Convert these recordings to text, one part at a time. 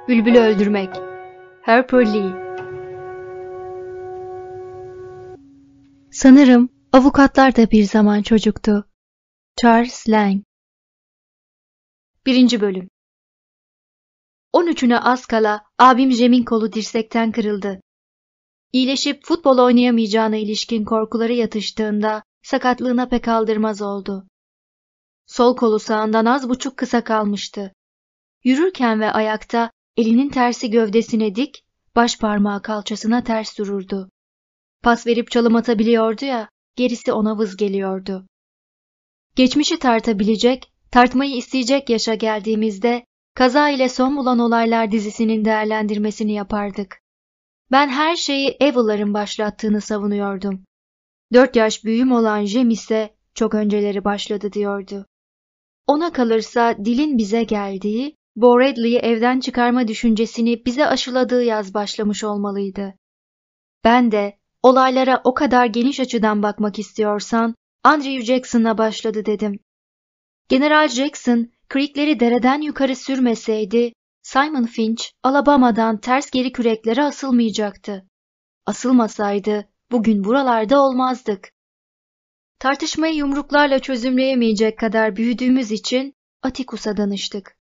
Bülbülü öldürmek. Harper Lee. Sanırım avukatlar da bir zaman çocuktu. Charles Lang. 1. Bölüm. 13'üne az kala abim Cem'in kolu dirsekten kırıldı. İyileşip futbol oynayamayacağına ilişkin korkuları yatıştığında sakatlığına pek aldırmaz oldu. Sol kolu sağından az buçuk kısa kalmıştı. Yürürken ve ayakta elinin tersi gövdesine dik, baş parmağı kalçasına ters dururdu. Pas verip çalım atabiliyordu ya, gerisi ona vız geliyordu. Geçmişi tartabilecek, tartmayı isteyecek yaşa geldiğimizde kaza ile son bulan olaylar dizisinin değerlendirmesini yapardık. Ben her şeyi Evil'ların başlattığını savunuyordum. 4 yaş büyüğüm olan Jem ise çok önceleri başladı diyordu. Ona kalırsa dilin bize geldiği, Bo Radley'i evden çıkarma düşüncesini bize aşıladığı yaz başlamış olmalıydı. Ben de olaylara o kadar geniş açıdan bakmak istiyorsan Andrew Jackson'la başladı dedim. General Jackson Creek'leri dereden yukarı sürmeseydi Simon Finch Alabama'dan ters geri küreklere asılmayacaktı. Asılmasaydı bugün buralarda olmazdık. Tartışmayı yumruklarla çözümleyemeyecek kadar büyüdüğümüz için Atticus'a danıştık.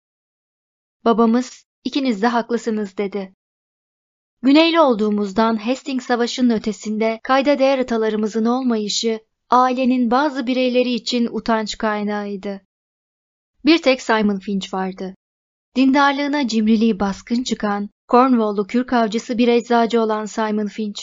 Babamız, ikiniz de haklısınız dedi. Güneyli olduğumuzdan Hastings Savaşı'nın ötesinde kayda değer atalarımızın olmayışı ailenin bazı bireyleri için utanç kaynağıydı. Bir tek Simon Finch vardı. Dindarlığına cimriliği baskın çıkan, Cornwall'lu kürk avcısı bir eczacı olan Simon Finch.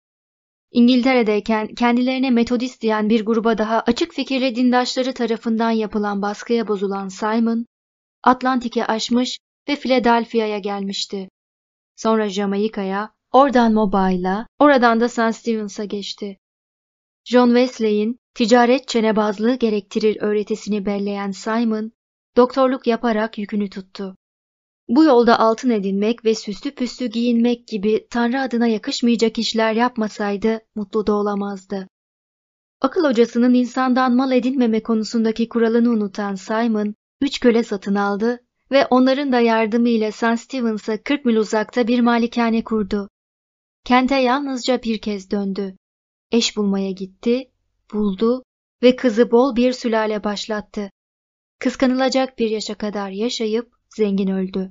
İngiltere'deyken kendilerine Metodist diyen bir gruba daha açık fikirli dindaşları tarafından yapılan baskıya bozulan Simon, Atlantik'i aşmış ve Philadelphia'ya gelmişti. Sonra Jamaika'ya, oradan Mobile'a, oradan da St. Stevens'a geçti. John Wesley'in ticaret çenebazlığı gerektirir öğretisini belleyen Simon, doktorluk yaparak yükünü tuttu. Bu yolda altın edinmek ve süslü püslü giyinmek gibi Tanrı adına yakışmayacak işler yapmasaydı mutlu da olamazdı. Akıl hocasının insandan mal edinmeme konusundaki kuralını unutan Simon, 3 köle satın aldı ve onların da yardımıyla St. Stevens'a 40 mil uzakta bir malikane kurdu. Kente yalnızca bir kez döndü. Eş bulmaya gitti, buldu ve kızı bol bir sülale başlattı. Kıskanılacak bir yaşa kadar yaşayıp zengin öldü.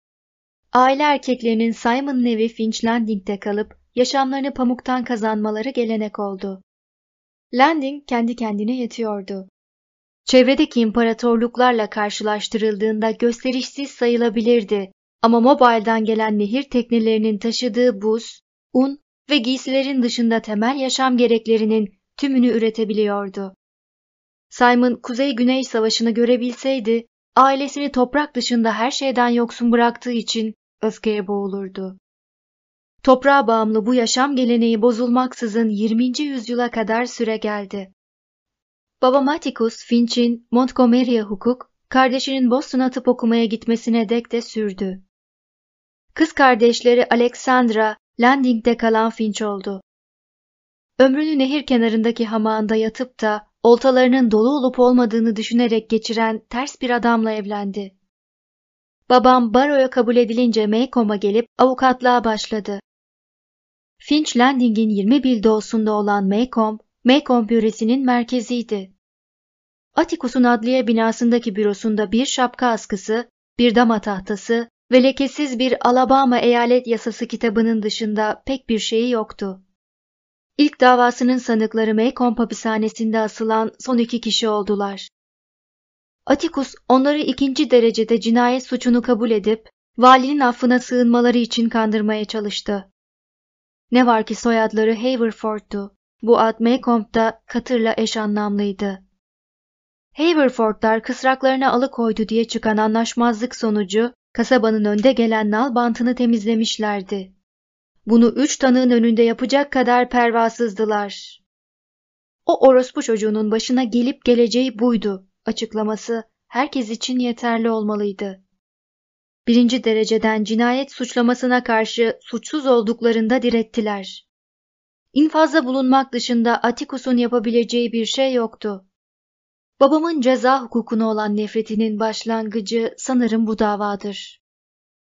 Aile erkeklerinin Simon'ın evi Finch Landing'de kalıp yaşamlarını pamuktan kazanmaları gelenek oldu. Landing kendi kendine yetiyordu. Çevredeki imparatorluklarla karşılaştırıldığında gösterişsiz sayılabilirdi ama Mobile'dan gelen nehir teknelerinin taşıdığı buz, un ve giysilerin dışında temel yaşam gereklerinin tümünü üretebiliyordu. Simon Kuzey-Güney Savaşı'nı görebilseydi, ailesini toprak dışında her şeyden yoksun bıraktığı için öfkeye boğulurdu. Toprağa bağımlı bu yaşam geleneği bozulmaksızın 20. yüzyıla kadar süre geldi. Babam Atticus Finch'in Montgomery'e hukuk, kardeşinin Boston'a tıp okumaya gitmesine dek de sürdü. Kız kardeşleri Alexandra, Landing'de kalan Finch oldu. Ömrünü nehir kenarındaki hamağında yatıp da oltalarının dolu olup olmadığını düşünerek geçiren ters bir adamla evlendi. Babam baroya kabul edilince Maycomb'a gelip avukatlığa başladı. Finch Landing'in 20 mil doğusunda olan Maycomb yöresinin merkeziydi. Atticus'un adliye binasındaki bürosunda bir şapka askısı, bir dama tahtası ve lekesiz bir Alabama eyalet yasası kitabının dışında pek bir şeyi yoktu. İlk davasının sanıkları Maycomb hapishanesinde asılan son 2 kişi oldular. Atticus onları 2. derecede cinayet suçunu kabul edip valinin affına sığınmaları için kandırmaya çalıştı. Ne var ki soyadları Haverford'tu. Bu ad Maycomb'da katırla eş anlamlıydı. Haverford'lar kısraklarına alıkoydu diye çıkan anlaşmazlık sonucu kasabanın önde gelen nal bantını temizlemişlerdi. Bunu 3 tanığın önünde yapacak kadar pervasızdılar. O orospu çocuğunun başına gelip geleceği buydu açıklaması herkes için yeterli olmalıydı. 1. dereceden cinayet suçlamasına karşı suçsuz olduklarında direttiler. İnfazda bulunmak dışında Atticus'un yapabileceği bir şey yoktu. Babamın ceza hukukuna olan nefretinin başlangıcı sanırım bu davadır.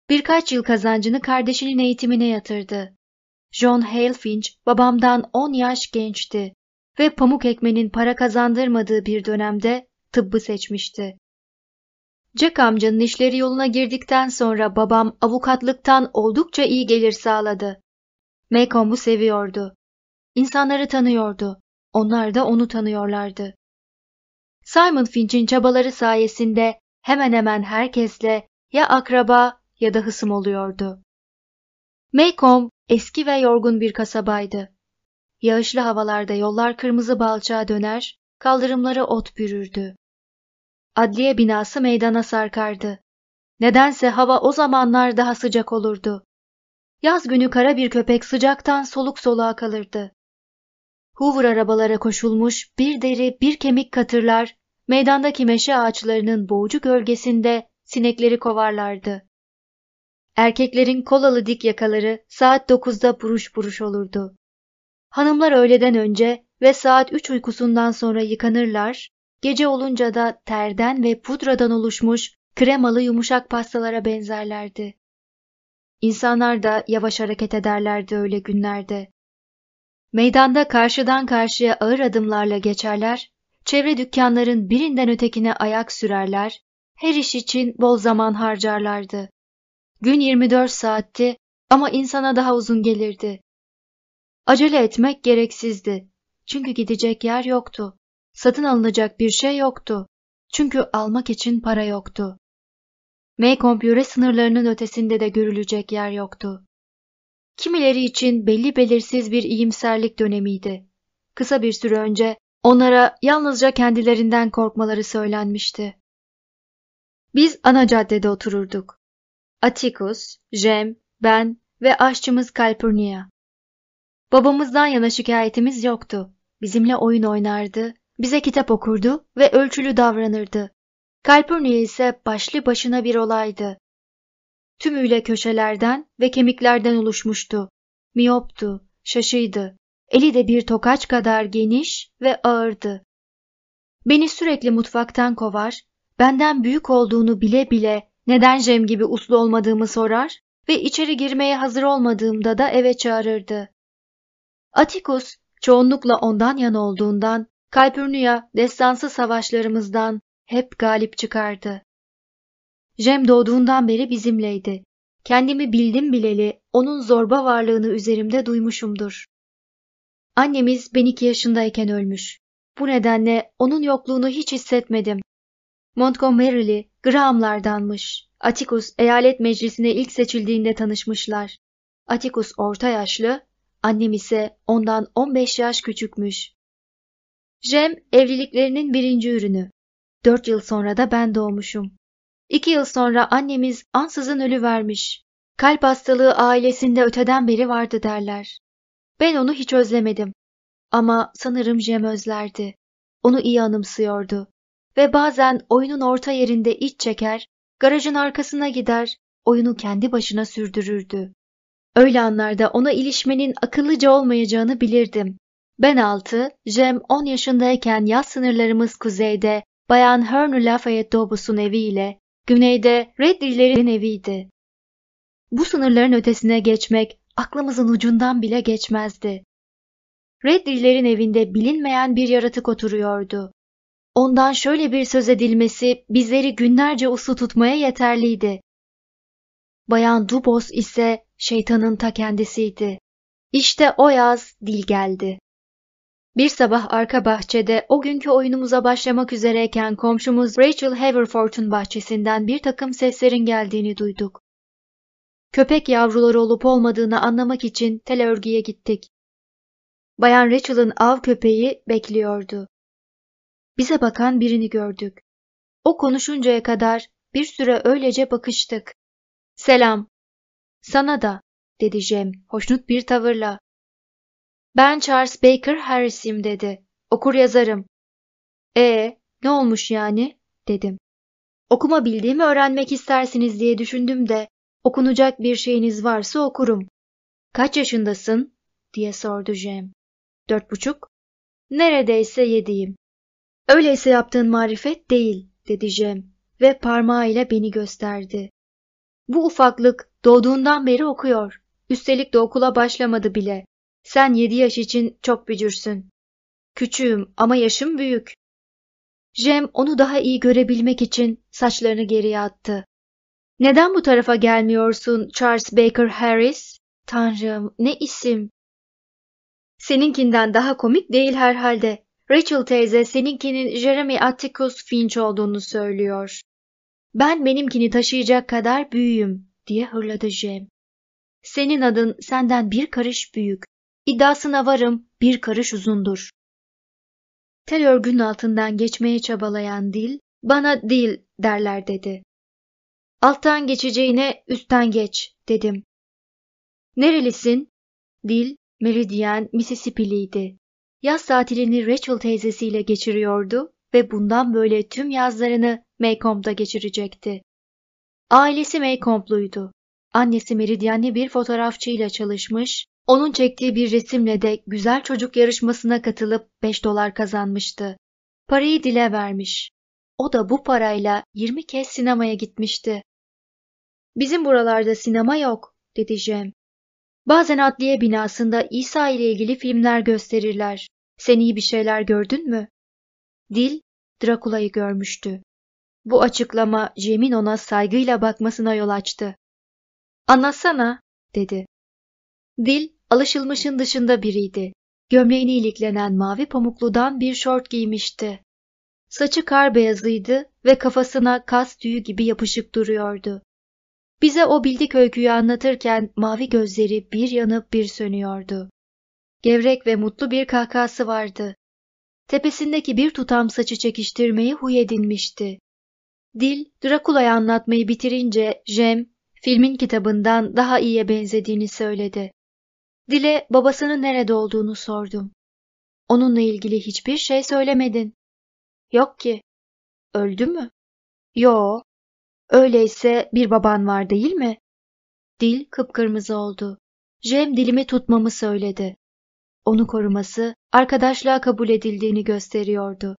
Birkaç yıl kazancını kardeşinin eğitimine yatırdı. John Hale Finch babamdan 10 yaş gençti ve pamuk ekmenin para kazandırmadığı bir dönemde tıbbı seçmişti. Jack amcanın işleri yoluna girdikten sonra babam avukatlıktan oldukça iyi gelir sağladı. Macomb'u seviyordu. İnsanları tanıyordu. Onlar da onu tanıyorlardı. Simon Finch'in çabaları sayesinde hemen hemen herkesle ya akraba ya da hısım oluyordu. Macomb eski ve yorgun bir kasabaydı. Yağışlı havalarda yollar kırmızı balçağa döner, kaldırımları ot bürürdü. Adliye binası meydana sarkardı. Nedense hava o zamanlar daha sıcak olurdu. Yaz günü kara bir köpek sıcaktan soluk soluğa kalırdı. Hoover arabalara koşulmuş bir deri bir kemik katırlar, meydandaki meşe ağaçlarının boğucu gölgesinde sinekleri kovarlardı. Erkeklerin kolalı dik yakaları saat 9'da buruş buruş olurdu. Hanımlar öğleden önce ve saat 3 uykusundan sonra yıkanırlar, gece olunca da terden ve pudradan oluşmuş kremalı yumuşak pastalara benzerlerdi. İnsanlar da yavaş hareket ederlerdi öyle günlerde. Meydanda karşıdan karşıya ağır adımlarla geçerler, çevre dükkanların birinden ötekine ayak sürerler, her iş için bol zaman harcarlardı. Gün 24 saatti ama insana daha uzun gelirdi. Acele etmek gereksizdi. Çünkü gidecek yer yoktu. Satın alınacak bir şey yoktu. Çünkü almak için para yoktu. Macomb yöre sınırlarının ötesinde de görülecek yer yoktu. Kimileri için belli belirsiz bir iyimserlik dönemiydi. Kısa bir süre önce onlara yalnızca kendilerinden korkmaları söylenmişti. Biz ana caddede otururduk. Atticus, Jem, ben ve aşçımız Calpurnia. Babamızdan yana şikayetimiz yoktu. Bizimle oyun oynardı, bize kitap okurdu ve ölçülü davranırdı. Calpurnia ise başlı başına bir olaydı. Tümüyle köşelerden ve kemiklerden oluşmuştu. Miyoptu, şaşıydı. Eli de bir tokaç kadar geniş ve ağırdı. Beni sürekli mutfaktan kovar, benden büyük olduğunu bile bile neden Jem gibi uslu olmadığımı sorar ve içeri girmeye hazır olmadığımda da eve çağırırdı. Atticus çoğunlukla ondan yana olduğundan Calpurnia destansı savaşlarımızdan hep galip çıkardı. Jem doğduğundan beri bizimleydi. Kendimi bildim bileli onun zorba varlığını üzerimde duymuşumdur. Annemiz ben 2 yaşındayken ölmüş. Bu nedenle onun yokluğunu hiç hissetmedim. Montgomery'li Graham'lardanmış. Atticus eyalet meclisine ilk seçildiğinde tanışmışlar. Atticus orta yaşlı, annem ise ondan 15 yaş küçükmüş. Jem evliliklerinin 1. ürünü. 4 yıl sonra da ben doğmuşum. 2 yıl sonra annemiz ansızın ölüvermiş. Kalp hastalığı ailesinde öteden beri vardı derler. Ben onu hiç özlemedim. Ama sanırım Jem özlerdi. Onu iyi anımsıyordu. Ve bazen oyunun orta yerinde iç çeker, garajın arkasına gider, oyunu kendi başına sürdürürdü. Öyle anlarda ona ilişmenin akıllıca olmayacağını bilirdim. Ben 6, Jem 10 yaşındayken yaz sınırlarımız kuzeyde Bayan Henry Lafayette Dobus'un eviyle, güneyde Reddy'lerin eviydi. Bu sınırların ötesine geçmek aklımızın ucundan bile geçmezdi. Reddy'lerin evinde bilinmeyen bir yaratık oturuyordu. Ondan şöyle bir söz edilmesi bizleri günlerce uslu tutmaya yeterliydi. Bayan Dubos ise şeytanın ta kendisiydi. İşte o yaz dil geldi. Bir sabah arka bahçede o günkü oyunumuza başlamak üzereyken komşumuz Rachel Haverford'un bahçesinden bir takım seslerin geldiğini duyduk. Köpek yavruları olup olmadığını anlamak için tel örgüye gittik. Bayan Rachel'ın av köpeği bekliyordu. Bize bakan birini gördük. O konuşuncaya kadar bir süre öylece bakıştık. "Selam." "Sana da," dedi Jem hoşnut bir tavırla. "Ben Charles Baker Harris'im," dedi. "Okur yazarım." Ne olmuş yani?" dedim. "Okuma bildiğimi öğrenmek istersiniz diye düşündüm de okunacak bir şeyiniz varsa okurum." "Kaç yaşındasın?" diye sordu Jem. 4,5. "Neredeyse 7'yim." "Öyleyse yaptığın marifet değil," dedi Jem ve parmağıyla beni gösterdi. Bu ufaklık doğduğundan beri okuyor. Üstelik de okula başlamadı bile. Sen 7 yaş için çok bücürsün. Küçüğüm ama yaşım büyük. Jem onu daha iyi görebilmek için saçlarını geriye attı. Neden bu tarafa gelmiyorsun Charles Baker Harris? Tanrım, ne isim. Seninkinden daha komik değil herhalde. Rachel teyze seninkinin Jeremy Atticus Finch olduğunu söylüyor. Ben benimkini taşıyacak kadar büyüğüm diye hırladı Jem. Senin adın senden bir karış büyük. İddiasına varım, bir karış uzundur. Tel örgünün altından geçmeye çabalayan dil, bana dil derler dedi. Alttan geçeceğine üstten geç dedim. Nerelisin? Dil, Meridian, Mississippi'liydi. Yaz tatilini Rachel teyzesiyle geçiriyordu ve bundan böyle tüm yazlarını Maycomb'da geçirecekti. Ailesi Maycomb'luydu. Annesi Meridian'li bir fotoğrafçıyla çalışmış, onun çektiği bir resimle de güzel çocuk yarışmasına katılıp $5 kazanmıştı. Parayı Dile vermiş. O da bu parayla 20 kez sinemaya gitmişti. Bizim buralarda sinema yok, dedi Jem. Bazen adliye binasında İsa ile ilgili filmler gösterirler. Sen iyi bir şeyler gördün mü? Dil, Drakula'yı görmüştü. Bu açıklama Jem'in ona saygıyla bakmasına yol açtı. Anlatsana, dedi. Dil, alışılmışın dışında biriydi. Gömleğini iliklenen mavi pamukludan bir şort giymişti. Saçı kar beyazıydı ve kafasına kas tüyü gibi yapışık duruyordu. Bize o bildik öyküyü anlatırken mavi gözleri bir yanıp bir sönüyordu. Gevrek ve mutlu bir kahkahası vardı. Tepesindeki bir tutam saçı çekiştirmeyi huy edinmişti. Dil, Drakula'yı anlatmayı bitirince Jem, filmin kitabından daha iyiye benzediğini söyledi. Dil'e babasının nerede olduğunu sordum. Onunla ilgili hiçbir şey söylemedin. Yok ki. Öldü mü? Yo. Öyleyse bir baban var değil mi? Dil kıpkırmızı oldu. Jem dilimi tutmamı söyledi. Onu koruması, arkadaşlığa kabul edildiğini gösteriyordu.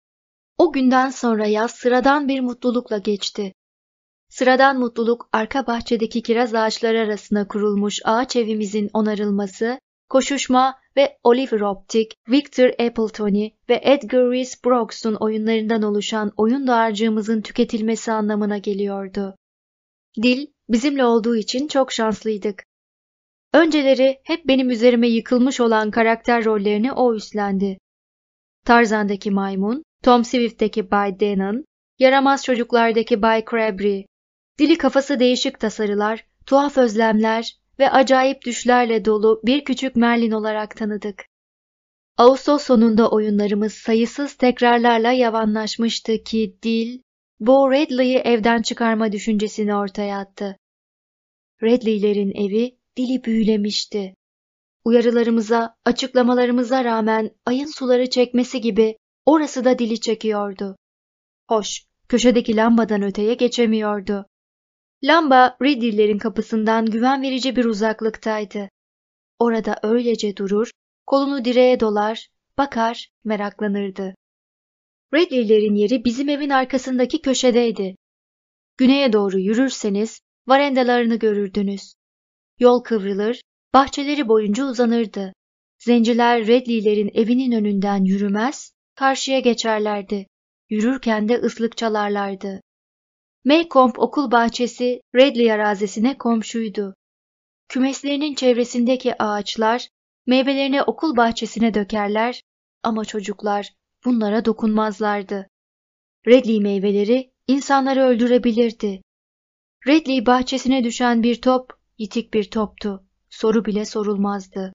O günden sonra yaz sıradan bir mutlulukla geçti. Sıradan mutluluk arka bahçedeki kiraz ağaçları arasına kurulmuş ağaç evimizin onarılması, koşuşma ve Oliver Optic, Victor Appletoni ve Edgar Rice Burroughs'un oyunlarından oluşan oyun dağarcığımızın tüketilmesi anlamına geliyordu. Dil, bizimle olduğu için çok şanslıydık. Önceleri hep benim üzerime yıkılmış olan karakter rollerini o üstlendi. Tarzan'daki maymun, Tom Swift'teki Bay Denon, Yaramaz Çocuklar'daki Bay Crabtree, dili kafası değişik tasarılar, tuhaf özlemler ve acayip düşlerle dolu bir küçük Merlin olarak tanıdık. Ağustos sonunda oyunlarımız sayısız tekrarlarla yavanlaşmıştı ki Dil, Bo Radley'i evden çıkarma düşüncesini ortaya attı. Radley'lerin evi Dil'i büyülemişti. Uyarılarımıza, açıklamalarımıza rağmen ayın suları çekmesi gibi orası da Dil'i çekiyordu. Hoş, köşedeki lambadan öteye geçemiyordu. Lamba, Ridley'lerin kapısından güven verici bir uzaklıktaydı. Orada öylece durur, kolunu direğe dolar, bakar, meraklanırdı. Ridley'lerin yeri bizim evin arkasındaki köşedeydi. Güneye doğru yürürseniz varendalarını görürdünüz. Yol kıvrılır, bahçeleri boyunca uzanırdı. Zenciler Ridley'lerin evinin önünden yürümez, karşıya geçerlerdi. Yürürken de ıslık çalarlardı. Maycomb okul bahçesi Ridley arazisine komşuydu. Kümeslerinin çevresindeki ağaçlar meyvelerini okul bahçesine dökerler ama çocuklar bunlara dokunmazlardı. Ridley meyveleri insanları öldürebilirdi. Ridley bahçesine düşen bir top yitik bir toptu. Soru bile sorulmazdı.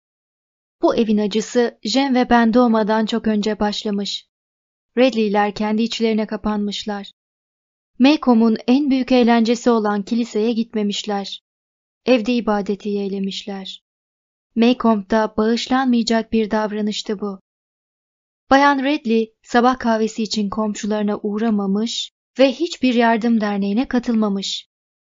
Bu evin acısı Jem ve ben doğmadan çok önce başlamış. Ridley'ler kendi içlerine kapanmışlar. Maycomb'un en büyük eğlencesi olan kiliseye gitmemişler. Evde ibadeti yeğlemişler. Maycomb'da bağışlanmayacak bir davranıştı bu. Bayan Ridley sabah kahvesi için komşularına uğramamış ve hiçbir yardım derneğine katılmamış.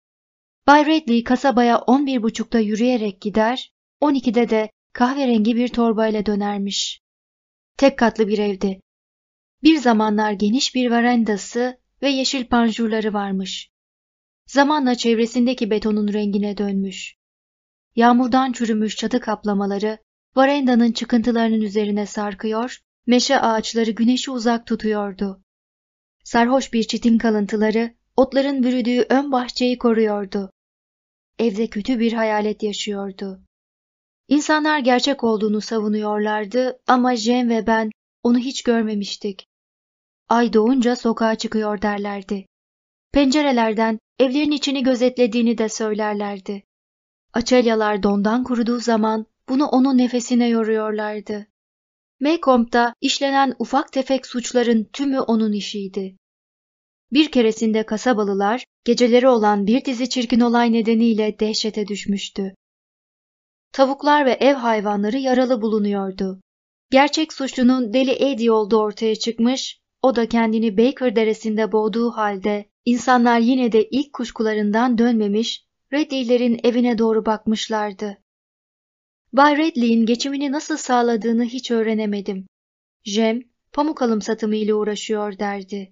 Bay Ridley kasabaya 11.30'da yürüyerek gider, 12'de de kahverengi bir torbayla dönermiş. Tek katlı bir evdi. Bir zamanlar geniş bir verandası ve yeşil panjurları varmış. zamanla çevresindeki betonun rengine dönmüş. Yağmurdan çürümüş çatı kaplamaları varandanın çıkıntılarının üzerine sarkıyor, meşe ağaçları güneşi uzak tutuyordu. Sarhoş bir çitin kalıntıları otların bürüdüğü ön bahçeyi koruyordu. Evde kötü bir hayalet yaşıyordu. İnsanlar gerçek olduğunu savunuyorlardı ama Jem ve ben onu hiç görmemiştik. Ay doğunca sokağa çıkıyor derlerdi. Pencerelerden evlerin içini gözetlediğini de söylerlerdi. Açelyalar dondan kuruduğu zaman bunu onun nefesine yoruyorlardı. Maycomb'da işlenen ufak tefek suçların tümü onun işiydi. Bir keresinde kasabalılar geceleri olan bir dizi çirkin olay nedeniyle dehşete düşmüştü. Tavuklar ve ev hayvanları yaralı bulunuyordu. Gerçek suçlunun Deli Eddie olduğu ortaya çıkmış, o da kendini Baker Deresi'nde boğduğu halde insanlar yine de ilk kuşkularından dönmemiş, Redley'lerin evine doğru bakmışlardı. Bay Redley'in geçimini nasıl sağladığını hiç öğrenemedim. Jem, pamuk alım satımı ile uğraşıyor derdi.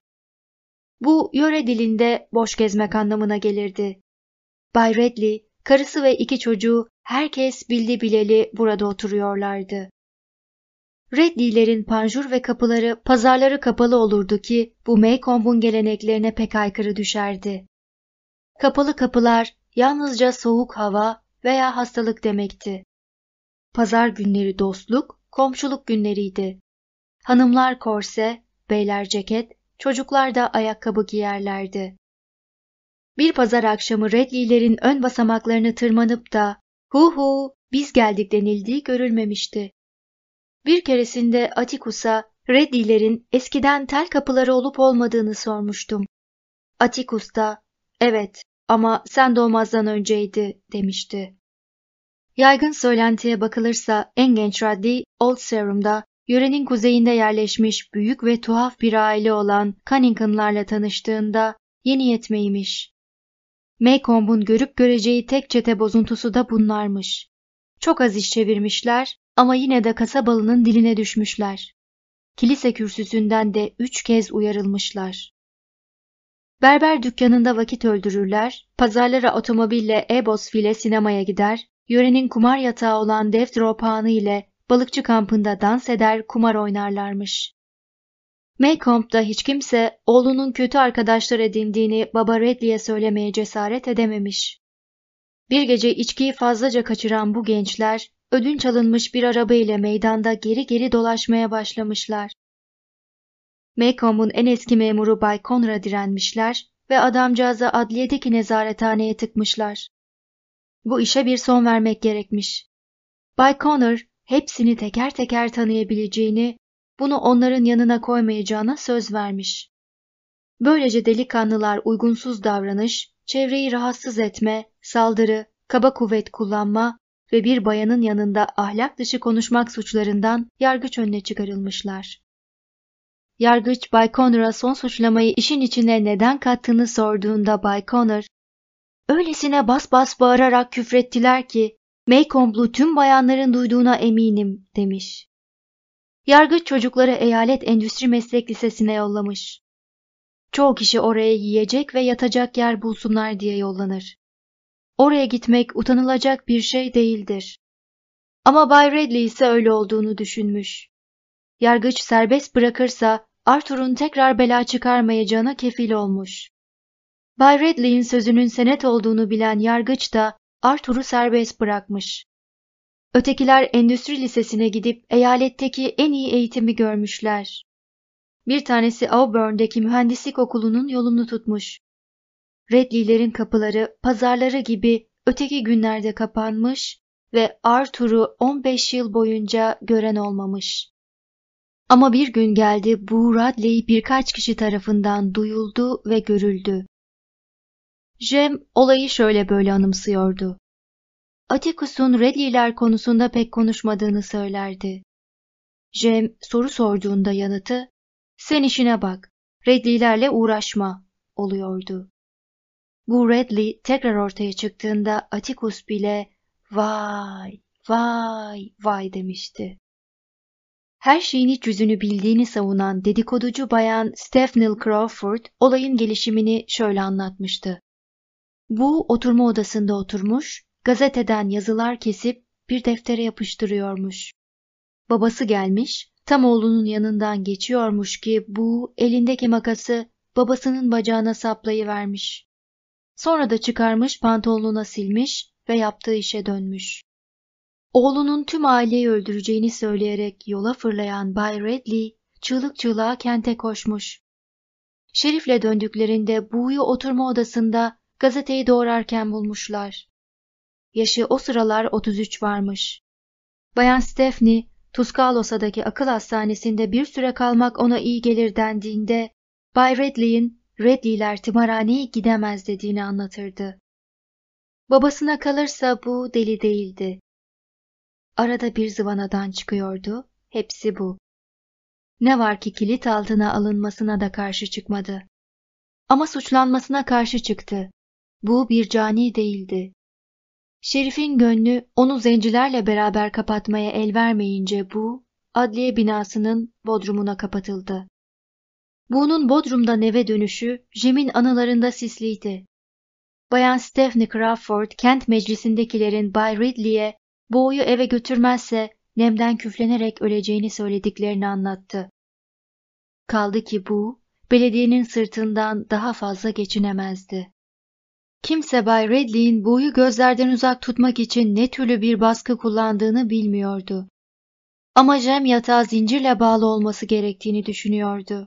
Bu yöre dilinde boş gezmek anlamına gelirdi. Bay Redley, karısı ve 2 çocuğu herkes bildi bileli burada oturuyorlardı. Redley'lerin panjur ve kapıları, pazarları kapalı olurdu ki bu Maycomb'un geleneklerine pek aykırı düşerdi. Kapalı kapılar yalnızca soğuk hava veya hastalık demekti. Pazar günleri dostluk, komşuluk günleriydi. Hanımlar korse, beyler ceket, çocuklar da ayakkabı giyerlerdi. Bir pazar akşamı Redley'lerin ön basamaklarını tırmanıp da "Hu hu, biz geldik" denildiği görülmemişti. Bir keresinde Atticus'a Redley'lerin eskiden tel kapıları olup olmadığını sormuştum. Atticus da "Evet ama sen doğmazdan önceydi" demişti. Yaygın söylentiye bakılırsa en genç Radley, Old Sarum'da yörenin kuzeyinde yerleşmiş büyük ve tuhaf bir aile olan Cunningham'larla tanıştığında yeni yetmeymiş. Maycomb'un görüp göreceği tek çete bozuntusu da bunlarmış. Çok az iş çevirmişler ama yine de kasabalının diline düşmüşler. Kilise kürsüsünden de 3 kez uyarılmışlar. Berber dükkanında vakit öldürürler, pazarlara otomobille Ebbsville'e sinemaya gider, yörenin kumar yatağı olan Devthorpe Hanı ile balıkçı kampında dans eder, kumar oynarlarmış. Maycomb'da hiç kimse oğlunun kötü arkadaşlar edindiğini baba Redley'e söylemeye cesaret edememiş. Bir gece içkiyi fazlaca kaçıran bu gençler, ödünç alınmış bir araba ile meydanda geri geri dolaşmaya başlamışlar. Maycomb'un en eski memuru Bay Connor'a direnmişler ve adamcağızı adliyedeki nezarethaneye tıkmışlar. Bu işe bir son vermek gerekmiş. Bay Connor hepsini teker teker tanıyabileceğini, bunu onların yanına koymayacağına söz vermiş. Böylece delikanlılar uygunsuz davranış, çevreyi rahatsız etme, saldırı, kaba kuvvet kullanma ve bir bayanın yanında ahlak dışı konuşmak suçlarından yargıç önüne çıkarılmışlar. Yargıç Bay Connor'a son suçlamayı işin içine neden kattığını sorduğunda Bay Connor, "Öylesine bas bas bağırarak küfrettiler ki Maycomb'lu tüm bayanların duyduğuna eminim" demiş. Yargıç çocukları Eyalet Endüstri Meslek Lisesi'ne yollamış. Çoğu kişi oraya yiyecek ve yatacak yer bulsunlar diye yollanır. Oraya gitmek utanılacak bir şey değildir. Ama Bay Redley ise öyle olduğunu düşünmüş. Yargıç serbest bırakırsa Arthur'un tekrar bela çıkarmayacağına kefil olmuş. Bay Redley'in sözünün senet olduğunu bilen yargıç da Arthur'u serbest bırakmış. Ötekiler endüstri lisesine gidip eyaletteki en iyi eğitimi görmüşler. Bir tanesi Auburn'daki mühendislik okulunun yolunu tutmuş. Redley'lerin kapıları pazarları gibi öteki günlerde kapanmış ve Arthur'u 15 yıl boyunca gören olmamış. Ama bir gün geldi bu Radley birkaç kişi tarafından duyuldu ve görüldü. Jem olayı şöyle böyle anımsıyordu. Atticus'un Redley'ler konusunda pek konuşmadığını söylerdi. Jem soru sorduğunda yanıtı, "Sen işine bak, Redley'lerle uğraşma" oluyordu. Bu Redley tekrar ortaya çıktığında Atticus bile "Vay, vay, vay" demişti. Her şeyin iç yüzünü bildiğini savunan dedikoducu bayan Stephanie Crawford olayın gelişimini şöyle anlatmıştı. Bu oturma odasında oturmuş, gazeteden yazılar kesip bir deftere yapıştırıyormuş. Babası gelmiş, tam oğlunun yanından geçiyormuş ki bu elindeki makası babasının bacağına saplayıvermiş. Sonra da çıkarmış pantolonuna silmiş ve yaptığı işe dönmüş. Oğlunun tüm aileyi öldüreceğini söyleyerek yola fırlayan Bay Radley çığlık çığlığa kente koşmuş. Şerif'le döndüklerinde Buğ'yu oturma odasında gazeteyi doğrarken bulmuşlar. Yaşı o sıralar 33 varmış. Bayan Stephanie, Tuscalosa'daki akıl hastanesinde bir süre kalmak ona iyi gelir dendiğinde, Bay Radley'in Radley'ler tımarhaneye gidemez dediğini anlatırdı. Babasına kalırsa bu deli değildi. Arada bir zıvanadan çıkıyordu, hepsi bu. Ne var ki kilit altına alınmasına da karşı çıkmadı. Ama suçlanmasına karşı çıktı. Bu bir cani değildi. Şerif'in gönlü onu zencilerle beraber kapatmaya el vermeyince bu, adliye binasının bodrumuna kapatıldı. Bu'nun bodrumdan eve dönüşü Jim'in anılarında sisliydi. Bayan Stephanie Crawford, kent meclisindekilerin Bay Ridley'e Bu'yu eve götürmezse nemden küflenerek öleceğini söylediklerini anlattı. Kaldı ki Bu, belediyenin sırtından daha fazla geçinemezdi. Kimse Bay Ridley'in Bu'yu gözlerden uzak tutmak için ne türlü bir baskı kullandığını bilmiyordu. Ama Jem yatağa zincirle bağlı olması gerektiğini düşünüyordu.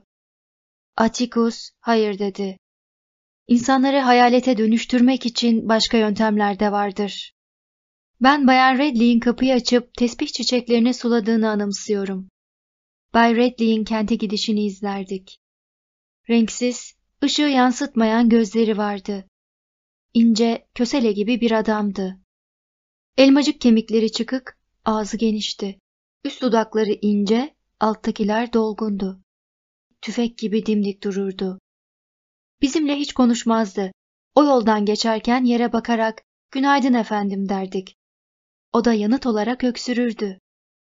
Atticus hayır dedi. İnsanları hayalete dönüştürmek için başka yöntemler de vardır. Ben Bayan Radley'in kapıyı açıp tesbih çiçeklerini suladığını anımsıyorum. Bay Radley'in kente gidişini izlerdik. Renksiz, ışığı yansıtmayan gözleri vardı. İnce, kösele gibi bir adamdı. Elmacık kemikleri çıkık, ağzı genişti. Üst dudakları ince, alttakiler dolgundu. Tüfek gibi dimdik dururdu. Bizimle hiç konuşmazdı. O yoldan geçerken yere bakarak, "Günaydın efendim" derdik. O da yanıt olarak öksürürdü.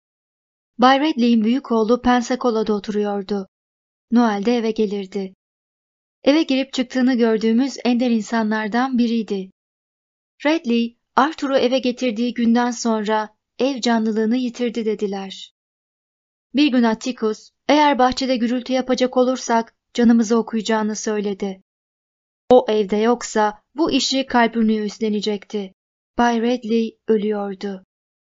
Bay Radley'in büyük oğlu Pensacola'da oturuyordu. Noel'de eve gelirdi. Eve girip çıktığını gördüğümüz ender insanlardan biriydi. Radley, Arthur'u eve getirdiği günden sonra ev canlılığını yitirdi dediler. Bir gün Atticus, eğer bahçede gürültü yapacak olursak canımızı okuyacağını söyledi. O evde yoksa bu işi Calpurnia üstlenecekti. Bay Radley ölüyordu.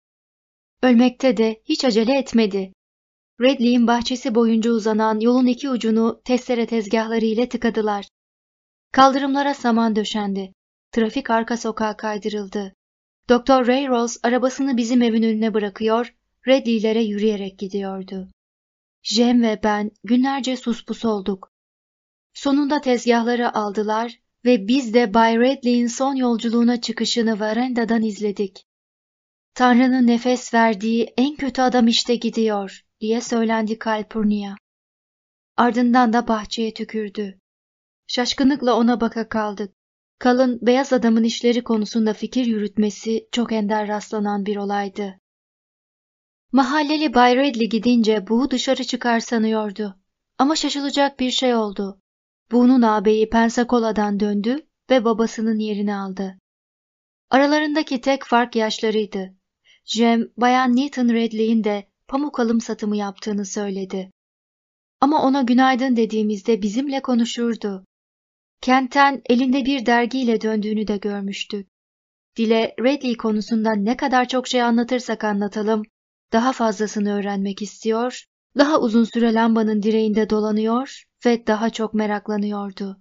Ölmekte de hiç acele etmedi. Radley'in bahçesi boyunca uzanan yolun iki ucunu testere tezgahları ile tıkadılar. Kaldırımlara saman döşendi. Trafik arka sokağa kaydırıldı. Doktor Ray Rose arabasını bizim evin önüne bırakıyor, Radley'lere yürüyerek gidiyordu. Jem ve ben günlerce suspus olduk. Sonunda tezgahları aldılar ve biz de Bay Radley'in son yolculuğuna çıkışını verandadan izledik. Tanrı'nın nefes verdiği en kötü adam işte gidiyor diye söylendi Calpurnia. Ardından da bahçeye tükürdü. Şaşkınlıkla ona baka kaldık. Kalın beyaz adamın işleri konusunda fikir yürütmesi çok ender rastlanan bir olaydı. Mahalleli Bay Radley gidince Boo dışarı çıkar sanıyordu. Ama şaşılacak bir şey oldu. Boo'nun ağabeyi Pensacola'dan döndü ve babasının yerini aldı. Aralarındaki tek fark yaşlarıydı. Jem, Bayan Nathan Radley'in de pamuk alım satımı yaptığını söyledi. Ama ona günaydın dediğimizde bizimle konuşurdu. Kentten elinde bir dergiyle döndüğünü de görmüştük. Dile Radley konusunda ne kadar çok şey anlatırsak anlatalım, daha fazlasını öğrenmek istiyor, daha uzun süre lambanın direğinde dolanıyor ve daha çok meraklanıyordu.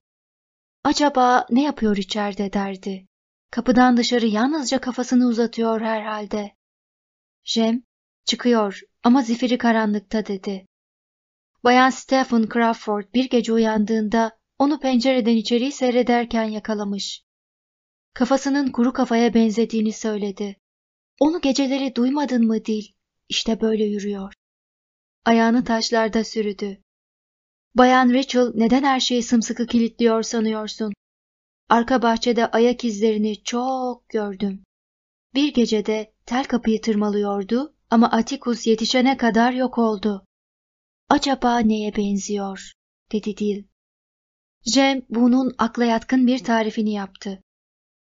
Acaba ne yapıyor içeride derdi. Kapıdan dışarı yalnızca kafasını uzatıyor herhalde. Jem, çıkıyor ama zifiri karanlıkta dedi. Bayan Stephen Crawford bir gece uyandığında onu pencereden içeriği seyrederken yakalamış. Kafasının kuru kafaya benzediğini söyledi. Onu geceleri duymadın mı Dil? İşte böyle yürüyor. Ayağını taşlarda sürüdü. Bayan Rachel neden her şeyi sımsıkı kilitliyor sanıyorsun? Arka bahçede ayak izlerini çok gördüm. Bir gecede tel kapıyı tırmalıyordu ama Atticus yetişene kadar yok oldu. Acaba neye benziyor? Dedi Dil. Jem bunun akla yatkın bir tarifini yaptı.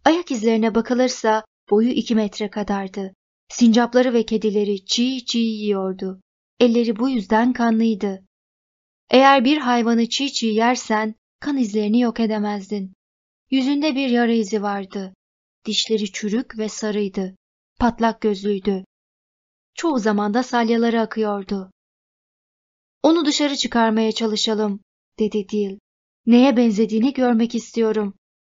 Ayak izlerine bakılırsa boyu 2 metre kadardı. Sincapları ve kedileri çiğ çiğ yiyordu. Elleri bu yüzden kanlıydı. Eğer bir hayvanı çiğ çiğ yersen kan izlerini yok edemezdin. Yüzünde bir yara izi vardı. Dişleri çürük ve sarıydı. Patlak gözlüydü. Çoğu zaman da salyaları akıyordu. "Onu dışarı çıkarmaya çalışalım," dedi Dil. "Neye benzediğini görmek istiyorum."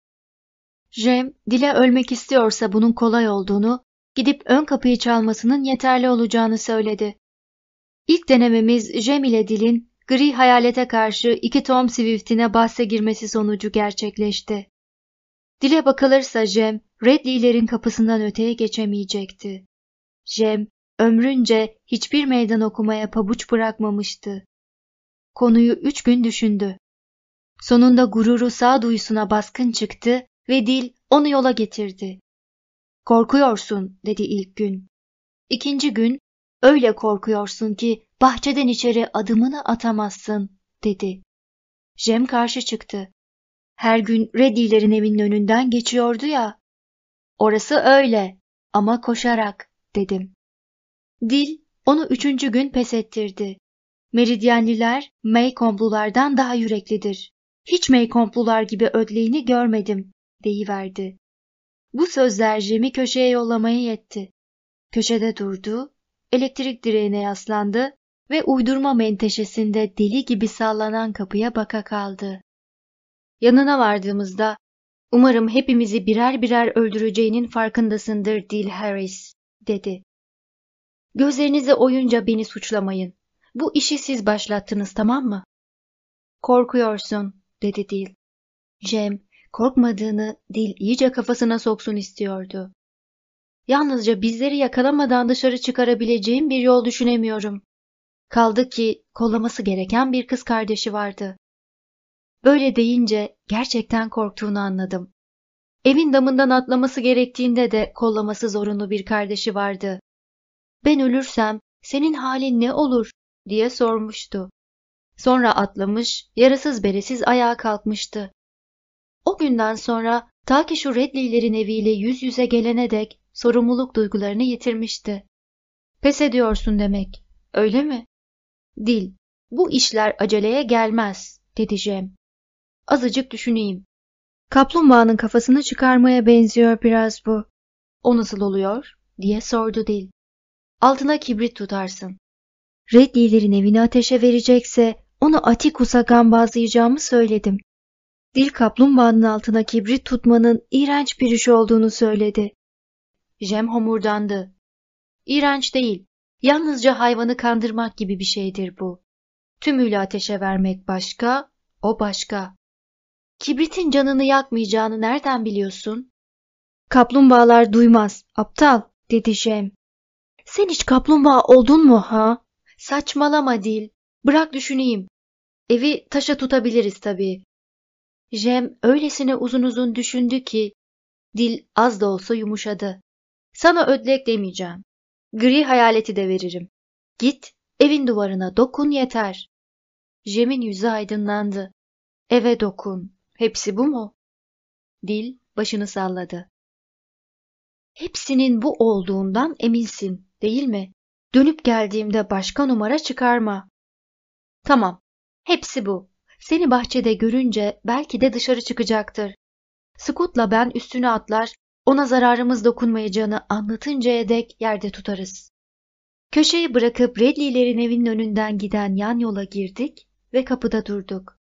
Jem, Dil'e ölmek istiyorsa bunun kolay olduğunu, gidip ön kapıyı çalmasının yeterli olacağını söyledi. İlk denememiz Jem ile Dil'in gri hayalete karşı 2 Tom Swift'ine bahse girmesi sonucu gerçekleşti. Dil'e bakılırsa Jem, Redley'lerin kapısından öteye geçemeyecekti. Jem, ömrünce hiçbir meydan okumaya pabuç bırakmamıştı. Konuyu 3 gün düşündü. Sonunda gururu sağduyusuna baskın çıktı ve Dil onu yola getirdi. "Korkuyorsun," dedi ilk gün. İkinci gün, "Öyle korkuyorsun ki bahçeden içeri adımını atamazsın," dedi. Jem karşı çıktı. "Her gün Reddy'lerin evinin önünden geçiyordu ya." "Orası öyle ama koşarak," dedim. Dil onu 3. gün pes ettirdi. "Meridyenliler Maycomblulardan daha yüreklidir. Hiç Maycomblular gibi ödleğini görmedim," deyiverdi. Bu sözler Jem'i köşeye yollamaya yetti. Köşede durdu, elektrik direğine yaslandı ve uydurma menteşesinde deli gibi sallanan kapıya baka kaldı. Yanına vardığımızda, "Umarım hepimizi birer birer öldüreceğinin farkındasındır Dil Harris," dedi. "Gözlerinizi oyunca beni suçlamayın. Bu işi siz başlattınız, tamam mı?" "Korkuyorsun," dedi Dil. Jem, korkmadığını Dil iyice kafasına soksun istiyordu. "Yalnızca bizleri yakalamadan dışarı çıkarabileceğim bir yol düşünemiyorum. Kaldı ki kollaması gereken bir kız kardeşi vardı." Böyle deyince gerçekten korktuğunu anladım. Evin damından atlaması gerektiğinde de kollaması zorunlu bir kardeşi vardı. "Ben ölürsem senin halin ne olur?" diye sormuştu. Sonra atlamış, yarasız beresiz ayağa kalkmıştı. O günden sonra ta ki şu Redley'lerin eviyle yüz yüze gelene dek sorumluluk duygularını yitirmişti. "Pes ediyorsun demek, öyle mi?" "Dil, bu işler aceleye gelmez," dedi Jem. "Azıcık düşüneyim. Kaplumbağanın kafasını çıkarmaya benziyor biraz bu." "O nasıl oluyor?" diye sordu Dil. "Altına kibrit tutarsın. Redley'lerin evini ateşe verecekse onu Atticus'a gambazlayacağımı söyledim." Dil kaplumbağanın altına kibrit tutmanın iğrenç bir iş olduğunu söyledi. Jem homurdandı. "İğrenç değil, yalnızca hayvanı kandırmak gibi bir şeydir bu. Tümüyle ateşe vermek başka, o başka. Kibritin canını yakmayacağını nereden biliyorsun?" "Kaplumbağalar duymaz, aptal," dedi Jem. "Sen hiç kaplumbağa oldun mu ha?" "Saçmalama Dil, bırak düşüneyim. Evi taşa tutabiliriz tabii." Jem öylesine uzun uzun düşündü ki Dil az da olsa yumuşadı. "Sana ödlek demeyeceğim. Gri hayaleti de veririm. Git, evin duvarına dokun yeter." Jem'in yüzü aydınlandı. "Eve dokun. Hepsi bu mu?" Dil başını salladı. "Hepsinin bu olduğundan eminsin, değil mi? Dönüp geldiğimde başka numara çıkarma." "Tamam, hepsi bu. Seni bahçede görünce belki de dışarı çıkacaktır. Scoot'la ben üstüne atlar, ona zararımız dokunmayacağını anlatıncaya dek yerde tutarız." Köşeyi bırakıp Redley'lerin evinin önünden giden yan yola girdik ve kapıda durduk.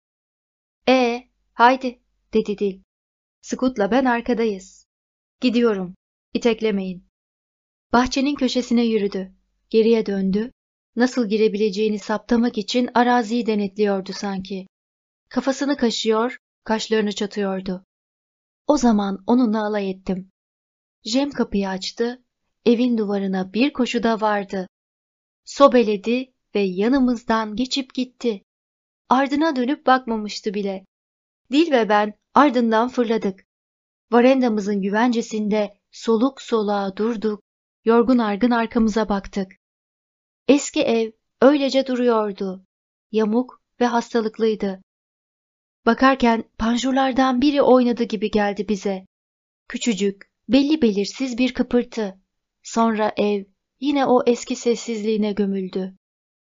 Haydi," dedi Dil. "Scoot'la ben arkadayız. Gidiyorum, iteklemeyin." Bahçenin köşesine yürüdü. Geriye döndü. Nasıl girebileceğini saptamak için araziyi denetliyordu sanki. Kafasını kaşıyor, kaşlarını çatıyordu. O zaman onunla alay ettim. Jem kapıyı açtı, evin duvarına bir koşuda vardı. Sobeledi ve yanımızdan geçip gitti. Ardına dönüp bakmamıştı bile. Dil ve ben ardından fırladık. Varandamızın güvencesinde soluk soluğa durduk, yorgun argın arkamıza baktık. Eski ev öylece duruyordu. Yamuk ve hastalıklıydı. Bakarken panjurlardan biri oynadı gibi geldi bize. Küçücük, belli belirsiz bir kıpırtı. Sonra ev yine o eski sessizliğine gömüldü.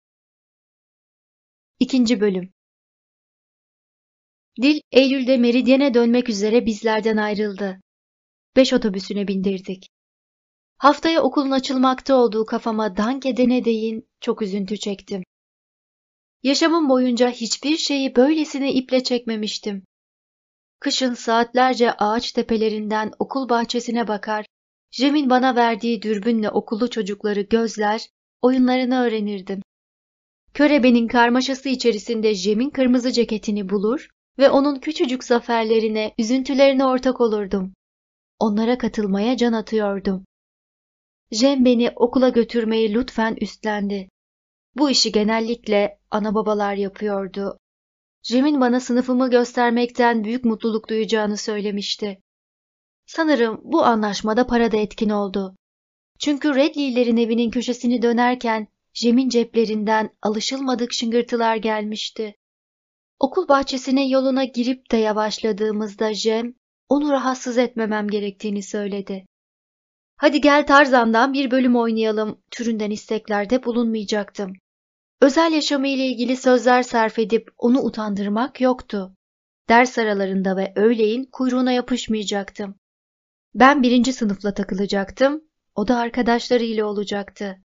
2. Bölüm. Dil, Eylül'de Meridyen'e dönmek üzere bizlerden ayrıldı. 5 otobüsüne bindirdik. Haftaya okulun açılmakta olduğu kafama dank edene değin çok üzüntü çektim. Yaşamım boyunca hiçbir şeyi böylesine iple çekmemiştim. Kışın saatlerce ağaç tepelerinden okul bahçesine bakar, Cem'in bana verdiği dürbünle okullu çocukları gözler, oyunlarını öğrenirdim. Körebenin karmaşası içerisinde Cem'in kırmızı ceketini bulur ve onun küçücük zaferlerine, üzüntülerine ortak olurdum. Onlara katılmaya can atıyordum. Cem beni okula götürmeyi lütfen üstlendi. Bu işi genellikle ana babalar yapıyordu. Cem'in bana sınıfımı göstermekten büyük mutluluk duyacağını söylemişti. Sanırım bu anlaşmada para da etkin oldu. Çünkü Redley'lerin evinin köşesini dönerken Cem'in ceplerinden alışılmadık şıngırtılar gelmişti. Okul bahçesine yoluna girip de yavaşladığımızda Cem, onu rahatsız etmemem gerektiğini söyledi. "Hadi gel Tarzan'dan bir bölüm oynayalım" türünden isteklerde bulunmayacaktım. Özel yaşamı ile ilgili sözler sarf edip onu utandırmak yoktu. Ders aralarında ve öğleyin kuyruğuna yapışmayacaktım. Ben 1. sınıfla takılacaktım, o da arkadaşlarıyla olacaktı.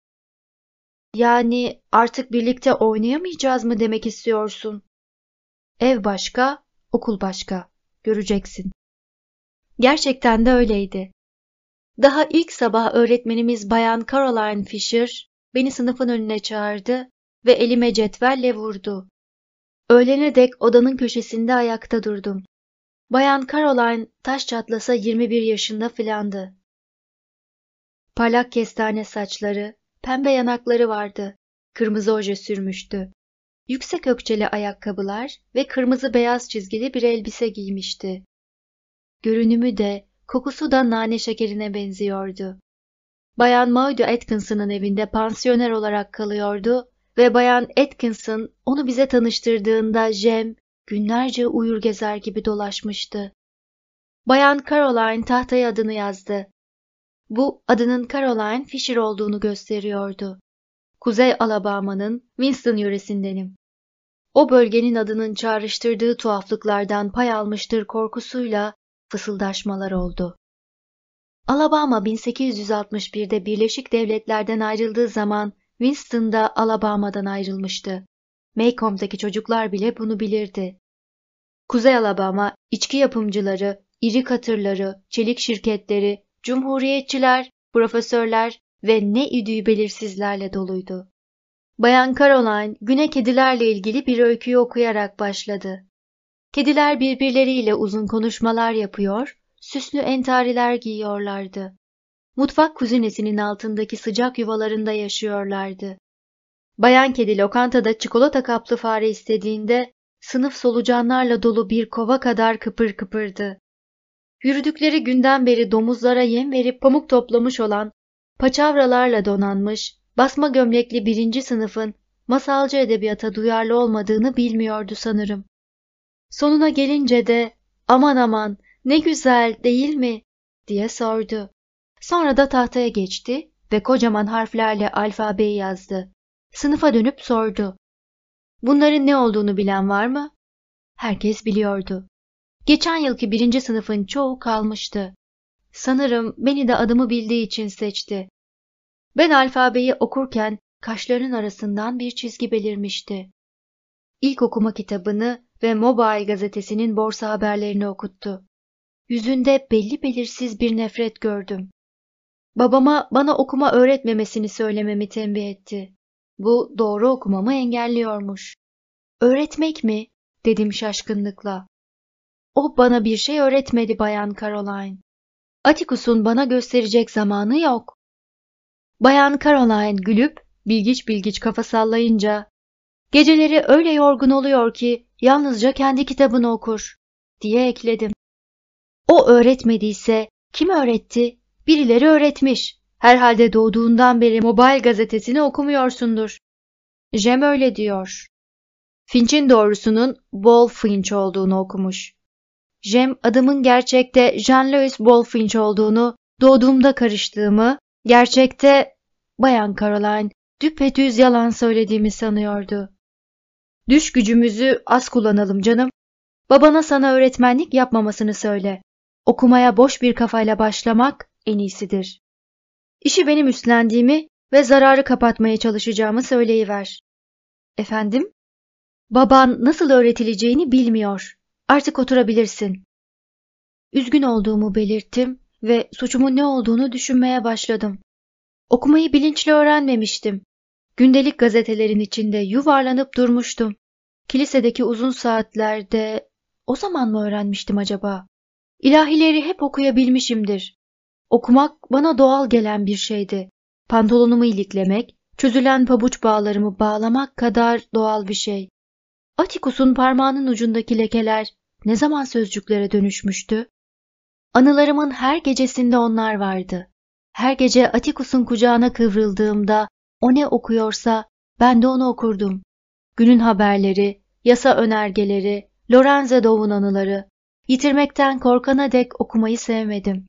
Yani artık birlikte oynayamayacağız mı demek istiyorsun? Ev başka, okul başka. Göreceksin. Gerçekten de öyleydi. Daha ilk sabah öğretmenimiz Bayan Caroline Fisher beni sınıfın önüne çağırdı ve elime cetvelle vurdu. Öğlene dek odanın köşesinde ayakta durdum. Bayan Caroline taş çatlasa 21 yaşında filandı. Parlak kestane saçları, pembe yanakları vardı. Kırmızı oje sürmüştü. Yüksek ökçeli ayakkabılar ve kırmızı beyaz çizgili bir elbise giymişti. Görünümü de, kokusu da nane şekerine benziyordu. Bayan Maudie Atkinson'ın evinde pansiyoner olarak kalıyordu ve Bayan Atkinson onu bize tanıştırdığında Jem günlerce uyur gezer gibi dolaşmıştı. Bayan Caroline tahtaya adını yazdı. Bu adının Caroline Fisher olduğunu gösteriyordu. Kuzey Alabama'nın Winston yöresindenim. O bölgenin adının çağrıştırdığı tuhaflıklardan pay almıştır korkusuyla fısıldaşmalar oldu. Alabama 1861'de Birleşik Devletler'den ayrıldığı zaman Winston da Alabama'dan ayrılmıştı. Maycomb'daki çocuklar bile bunu bilirdi. Kuzey Alabama, içki yapımcıları, iri katırları, çelik şirketleri, cumhuriyetçiler, profesörler ve ne idüğü belirsizlerle doluydu. Bayan Caroline, güne kedilerle ilgili bir öyküyü okuyarak başladı. Kediler birbirleriyle uzun konuşmalar yapıyor, süslü entariler giyiyorlardı. Mutfak kuzinesinin altındaki sıcak yuvalarında yaşıyorlardı. Bayan kedi lokantada çikolata kaplı fare istediğinde sınıf solucanlarla dolu bir kova kadar kıpır kıpırdı. Yürüdükleri günden beri domuzlara yem verip pamuk toplamış olan, paçavralarla donanmış, basma gömlekli 1. sınıfın masalcı edebiyata duyarlı olmadığını bilmiyordu sanırım. Sonuna gelince de "Aman aman, ne güzel değil mi?" diye sordu. Sonra da tahtaya geçti ve kocaman harflerle alfabeyi yazdı. Sınıfa dönüp sordu. "Bunların ne olduğunu bilen var mı?" Herkes biliyordu. Geçen yılki 1. sınıfın çoğu kalmıştı. Sanırım beni de adımı bildiği için seçti. Ben alfabeyi okurken kaşlarının arasından bir çizgi belirmişti. İlk okuma kitabını ve Mobile gazetesinin borsa haberlerini okuttu. Yüzünde belli belirsiz bir nefret gördüm. Babama bana okuma öğretmemesini söylememi tembih etti. Bu doğru okumamı engelliyormuş. "Öğretmek mi?" dedim şaşkınlıkla. "O bana bir şey öğretmedi Bayan Caroline. Atticus'un bana gösterecek zamanı yok." Bayan Caroline gülüp bilgiç bilgiç kafa sallayınca "Geceleri öyle yorgun oluyor ki yalnızca kendi kitabını okur" diye ekledim. "O öğretmediyse kim öğretti? Birileri öğretmiş. Herhalde doğduğundan beri Mobile gazetesini okumuyorsundur." Jem öyle diyor. Finch'in doğrusunun Wolf Finch olduğunu okumuş. Jem adımın gerçekte Jean-Louis Bulfinch olduğunu, doğduğumda karıştığımı, gerçekte Bayan Caroline düpedüz yalan söylediğimi sanıyordu. Düş gücümüzü az kullanalım canım. Babana sana öğretmenlik yapmamasını söyle. Okumaya boş bir kafayla başlamak en iyisidir. İşi benim üstlendiğimi ve zararı kapatmaya çalışacağımı söyleyiver. Efendim? Baban nasıl öğretileceğini bilmiyor. Artık oturabilirsin. Üzgün olduğumu belirttim ve suçumun ne olduğunu düşünmeye başladım. Okumayı bilinçli öğrenmemiştim. Gündelik gazetelerin içinde yuvarlanıp durmuştum. Kilisedeki uzun saatlerde o zaman mı öğrenmiştim acaba? İlahileri hep okuyabilmişimdir. Okumak bana doğal gelen bir şeydi. Pantolonumu iliklemek, çözülen pabuç bağlarımı bağlamak kadar doğal bir şey. Atticus'un parmağının ucundaki lekeler ne zaman sözcüklere dönüşmüştü? Anılarımın her gecesinde onlar vardı. Her gece Atticus'un kucağına kıvrıldığımda o ne okuyorsa ben de onu okurdum. Günün haberleri, yasa önergeleri, Lorenzo Dove'un anıları, yitirmekten korkana dek okumayı sevmedim.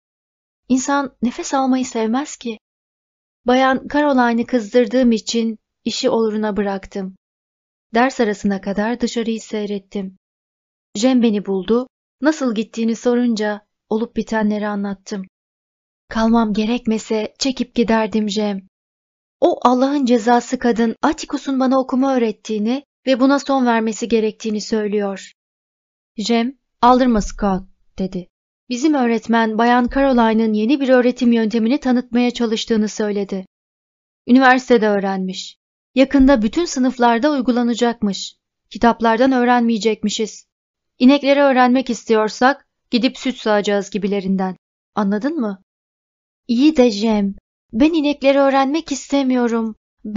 İnsan nefes almayı sevmez ki. Bayan Caroline'ı kızdırdığım için işi oluruna bıraktım. Ders arasına kadar dışarıyı seyrettim. Jem beni buldu, nasıl gittiğini sorunca olup bitenleri anlattım. Kalmam gerekmese çekip giderdim Jem. O Allah'ın cezası kadın Atticus'un bana okuma öğrettiğini ve buna son vermesi gerektiğini söylüyor. Jem, aldırma Scott, dedi. Bizim öğretmen Bayan Caroline'ın yeni bir öğretim yöntemini tanıtmaya çalıştığını söyledi. Üniversitede öğrenmiş. Yakında bütün sınıflarda uygulanacakmış. Kitaplardan öğrenmeyecekmişiz. İnekleri öğrenmek istiyorsak gidip süt sağacağız gibilerinden. Anladın mı? İyi de Jem, ben inekleri öğrenmek istemiyorum.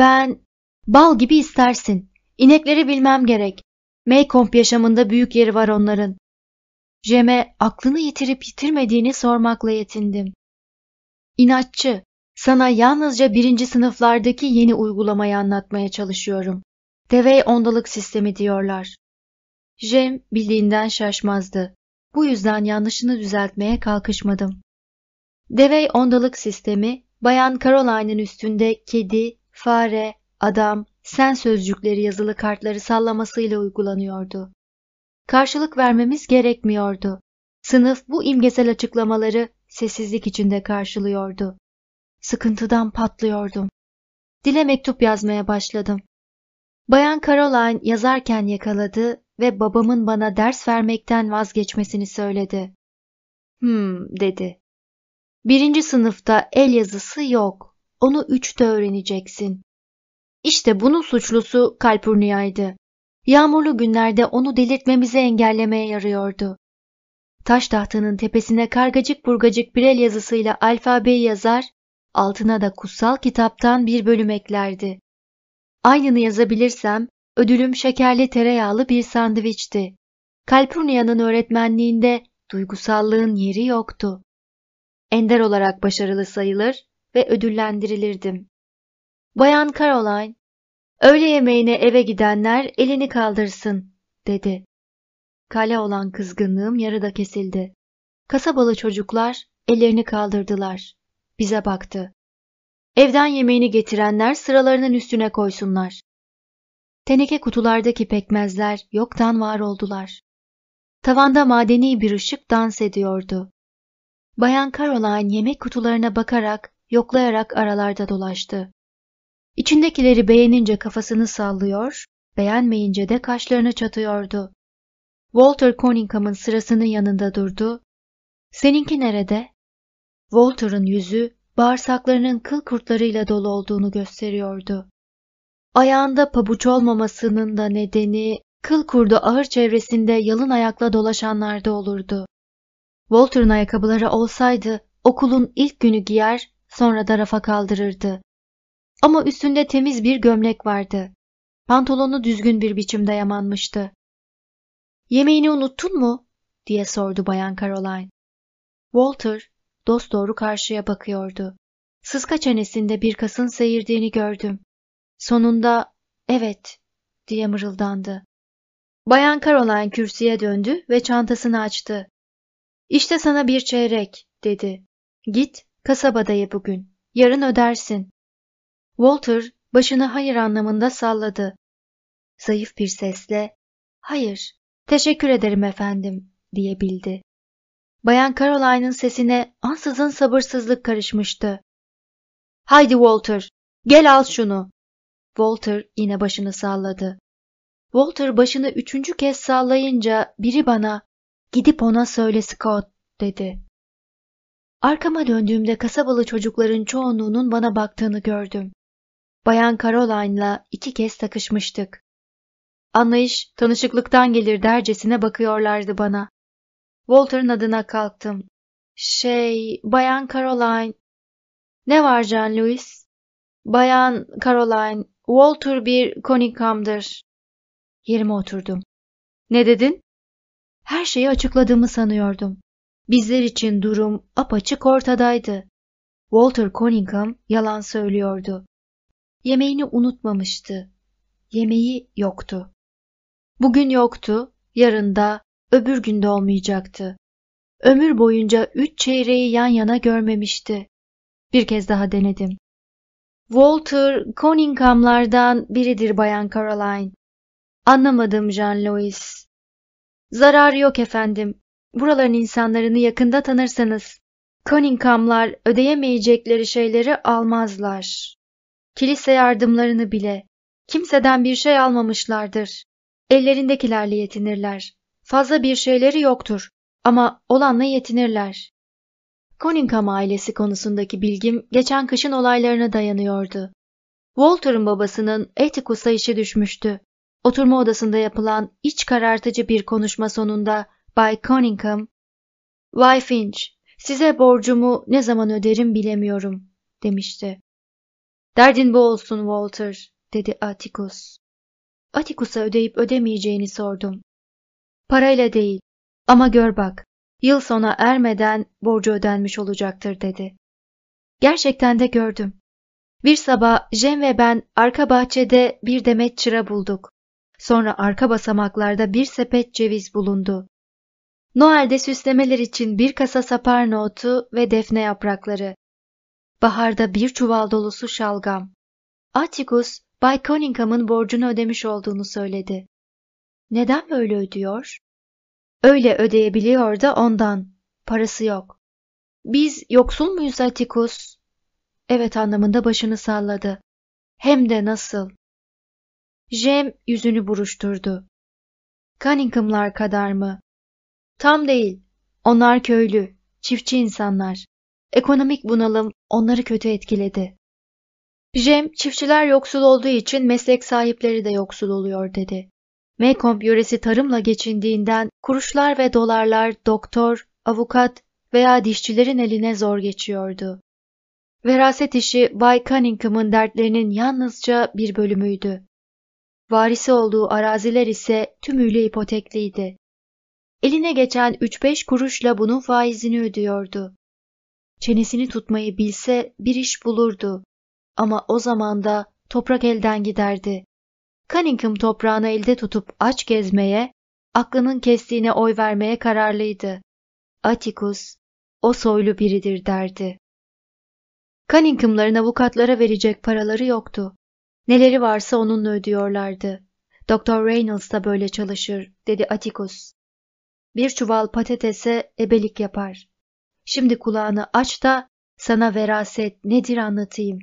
Bal gibi istersin. İnekleri bilmem gerek. Maycomb yaşamında büyük yeri var onların. Jem'e aklını yitirip yitirmediğini sormakla yetindim. İnatçı, sana yalnızca 1. sınıflardaki yeni uygulamayı anlatmaya çalışıyorum. Deve ondalık sistemi diyorlar. Jem bildiğinden şaşmazdı. Bu yüzden yanlışını düzeltmeye kalkışmadım. Deve ondalık sistemi, Bayan Caroline'ın üstünde kedi, fare, adam, sen sözcükleri yazılı kartları sallamasıyla uygulanıyordu. Karşılık vermemiz gerekmiyordu. Sınıf bu imgesel açıklamaları sessizlik içinde karşılıyordu. Sıkıntıdan patlıyordum. Dile mektup yazmaya başladım. Bayan Caroline yazarken yakaladı ve babamın bana ders vermekten vazgeçmesini söyledi. Dedi. 1. sınıfta el yazısı yok. Onu 3'te öğreneceksin. İşte bunun suçlusu Calpurnia'ydı. Yağmurlu günlerde onu delirtmemizi engellemeye yarıyordu. Taş tahtanın tepesine kargacık burgacık bir el yazısıyla alfabeyi yazar, altına da kutsal kitaptan bir bölüm eklerdi. Aynını yazabilirsem ödülüm şekerli tereyağlı bir sandviçti. Calpurnia'nın öğretmenliğinde duygusallığın yeri yoktu. Ender olarak başarılı sayılır ve ödüllendirilirdim. Bayan Caroline, öğle yemeğine eve gidenler elini kaldırsın, dedi. Kale olan kızgınlığım yarıda kesildi. Kasabalı çocuklar ellerini kaldırdılar. Bize baktı. Evden yemeğini getirenler sıralarının üstüne koysunlar. Teneke kutulardaki pekmezler yoktan var oldular. Tavanda madeni bir ışık dans ediyordu. Bayan Caroline yemek kutularına bakarak, yoklayarak aralarda dolaştı. İçindekileri beğenince kafasını sallıyor, beğenmeyince de kaşlarını çatıyordu. Walter Conyngham'ın sırasının yanında durdu. Seninki nerede? Walter'ın yüzü bağırsaklarının kıl kurtlarıyla dolu olduğunu gösteriyordu. Ayağında pabuç olmamasının da nedeni kıl kurdu ahır çevresinde yalın ayakla dolaşanlarda olurdu. Walter'ın ayakkabıları olsaydı okulun ilk günü giyer, sonra da rafa kaldırırdı. Ama üstünde temiz bir gömlek vardı. Pantolonu düzgün bir biçimde yamanmıştı. "Yemeğini unuttun mu?" diye sordu Bayan Caroline. Walter dosdoğru karşıya bakıyordu. Sıska çenesinde bir kasın seyirdiğini gördüm. Sonunda "Evet" diye mırıldandı. Bayan Caroline kürsüye döndü ve çantasını açtı. "İşte sana bir çeyrek," dedi. "Git, kasabada ye bugün. Yarın ödersin." Walter başını hayır anlamında salladı. Zayıf bir sesle, "Hayır, teşekkür ederim efendim," diyebildi. Bayan Caroline'ın sesine ansızın sabırsızlık karışmıştı. "Haydi Walter, gel al şunu." Walter yine başını salladı. Walter başını 3. kez sallayınca biri bana, "Gidip ona söyle Scott," dedi. Arkama döndüğümde kasabalı çocukların çoğunluğunun bana baktığını gördüm. Bayan Caroline'la 2 kez takışmıştık. Anlayış tanışıklıktan gelir dercesine bakıyorlardı bana. Walter'ın adına kalktım. Bayan Caroline." "Ne var John Lewis?" "Bayan Caroline, Walter bir Cunningham'dır." Yerime oturdum. "Ne dedin?" Her şeyi açıkladığımı sanıyordum. Bizler için durum apaçık ortadaydı. Walter Cunningham yalan söylüyordu. Yemeğini unutmamıştı. Yemeği yoktu. Bugün yoktu, yarın da, öbür günde olmayacaktı. Ömür boyunca 3 çeyreği yan yana görmemişti. Bir kez daha denedim. "Walter Cunningham'lardan biridir Bayan Caroline." "Anlamadım John Lewis." "Zararı yok efendim. Buraların insanlarını yakında tanırsanız. Cunningham'lar ödeyemeyecekleri şeyleri almazlar. Kilise yardımlarını bile. Kimseden bir şey almamışlardır. Ellerindekilerle yetinirler. Fazla bir şeyleri yoktur ama olanla yetinirler." Cunningham ailesi konusundaki bilgim geçen kışın olaylarına dayanıyordu. Walter'ın babasının Atticus'a işi düşmüştü. Oturma odasında yapılan iç karartıcı bir konuşma sonunda Bay Cunningham, "Bay Finch, size borcumu ne zaman öderim bilemiyorum," demişti. "Derdin bu olsun Walter," dedi Atticus. Atticus'a ödeyip ödemeyeceğini sordum. "Parayla değil ama gör bak, yıl sona ermeden borcu ödenmiş olacaktır," dedi. Gerçekten de gördüm. Bir sabah Jem ve ben arka bahçede bir demet çıra bulduk. Sonra arka basamaklarda bir sepet ceviz bulundu. Noel'de süslemeler için bir kasa saparna otu ve defne yaprakları. Baharda bir çuval dolusu şalgam. Atticus, Bay Cunningham'ın borcunu ödemiş olduğunu söyledi. "Neden böyle ödüyor?" "Öyle ödeyebiliyor da ondan. Parası yok." "Biz yoksul muyuz Atticus?" "Evet" anlamında başını salladı. "Hem de nasıl?" Jem yüzünü buruşturdu. "Cunningham'lar kadar mı?" "Tam değil. Onlar köylü, çiftçi insanlar. Ekonomik bunalım onları kötü etkiledi." "Jem, çiftçiler yoksul olduğu için meslek sahipleri de yoksul oluyor," dedi. Maycomb yöresi tarımla geçindiğinden kuruşlar ve dolarlar doktor, avukat veya dişçilerin eline zor geçiyordu. Veraset işi Bay Cunningham'ın dertlerinin yalnızca bir bölümüydü. Varisi olduğu araziler ise tümüyle ipotekliydi. Eline geçen 3-5 kuruşla bunun faizini ödüyordu. Çenesini tutmayı bilse bir iş bulurdu. Ama o zaman da toprak elden giderdi. Cunningham toprağını elde tutup aç gezmeye, aklının kestiğine oy vermeye kararlıydı. Atticus, o soylu biridir derdi. Cunningham'ların avukatlara verecek paraları yoktu. Neleri varsa onunla ödüyorlardı. Doktor Reynolds da böyle çalışır, dedi Atticus. Bir çuval patatese ebelik yapar. Şimdi kulağını aç da sana veraset nedir anlatayım.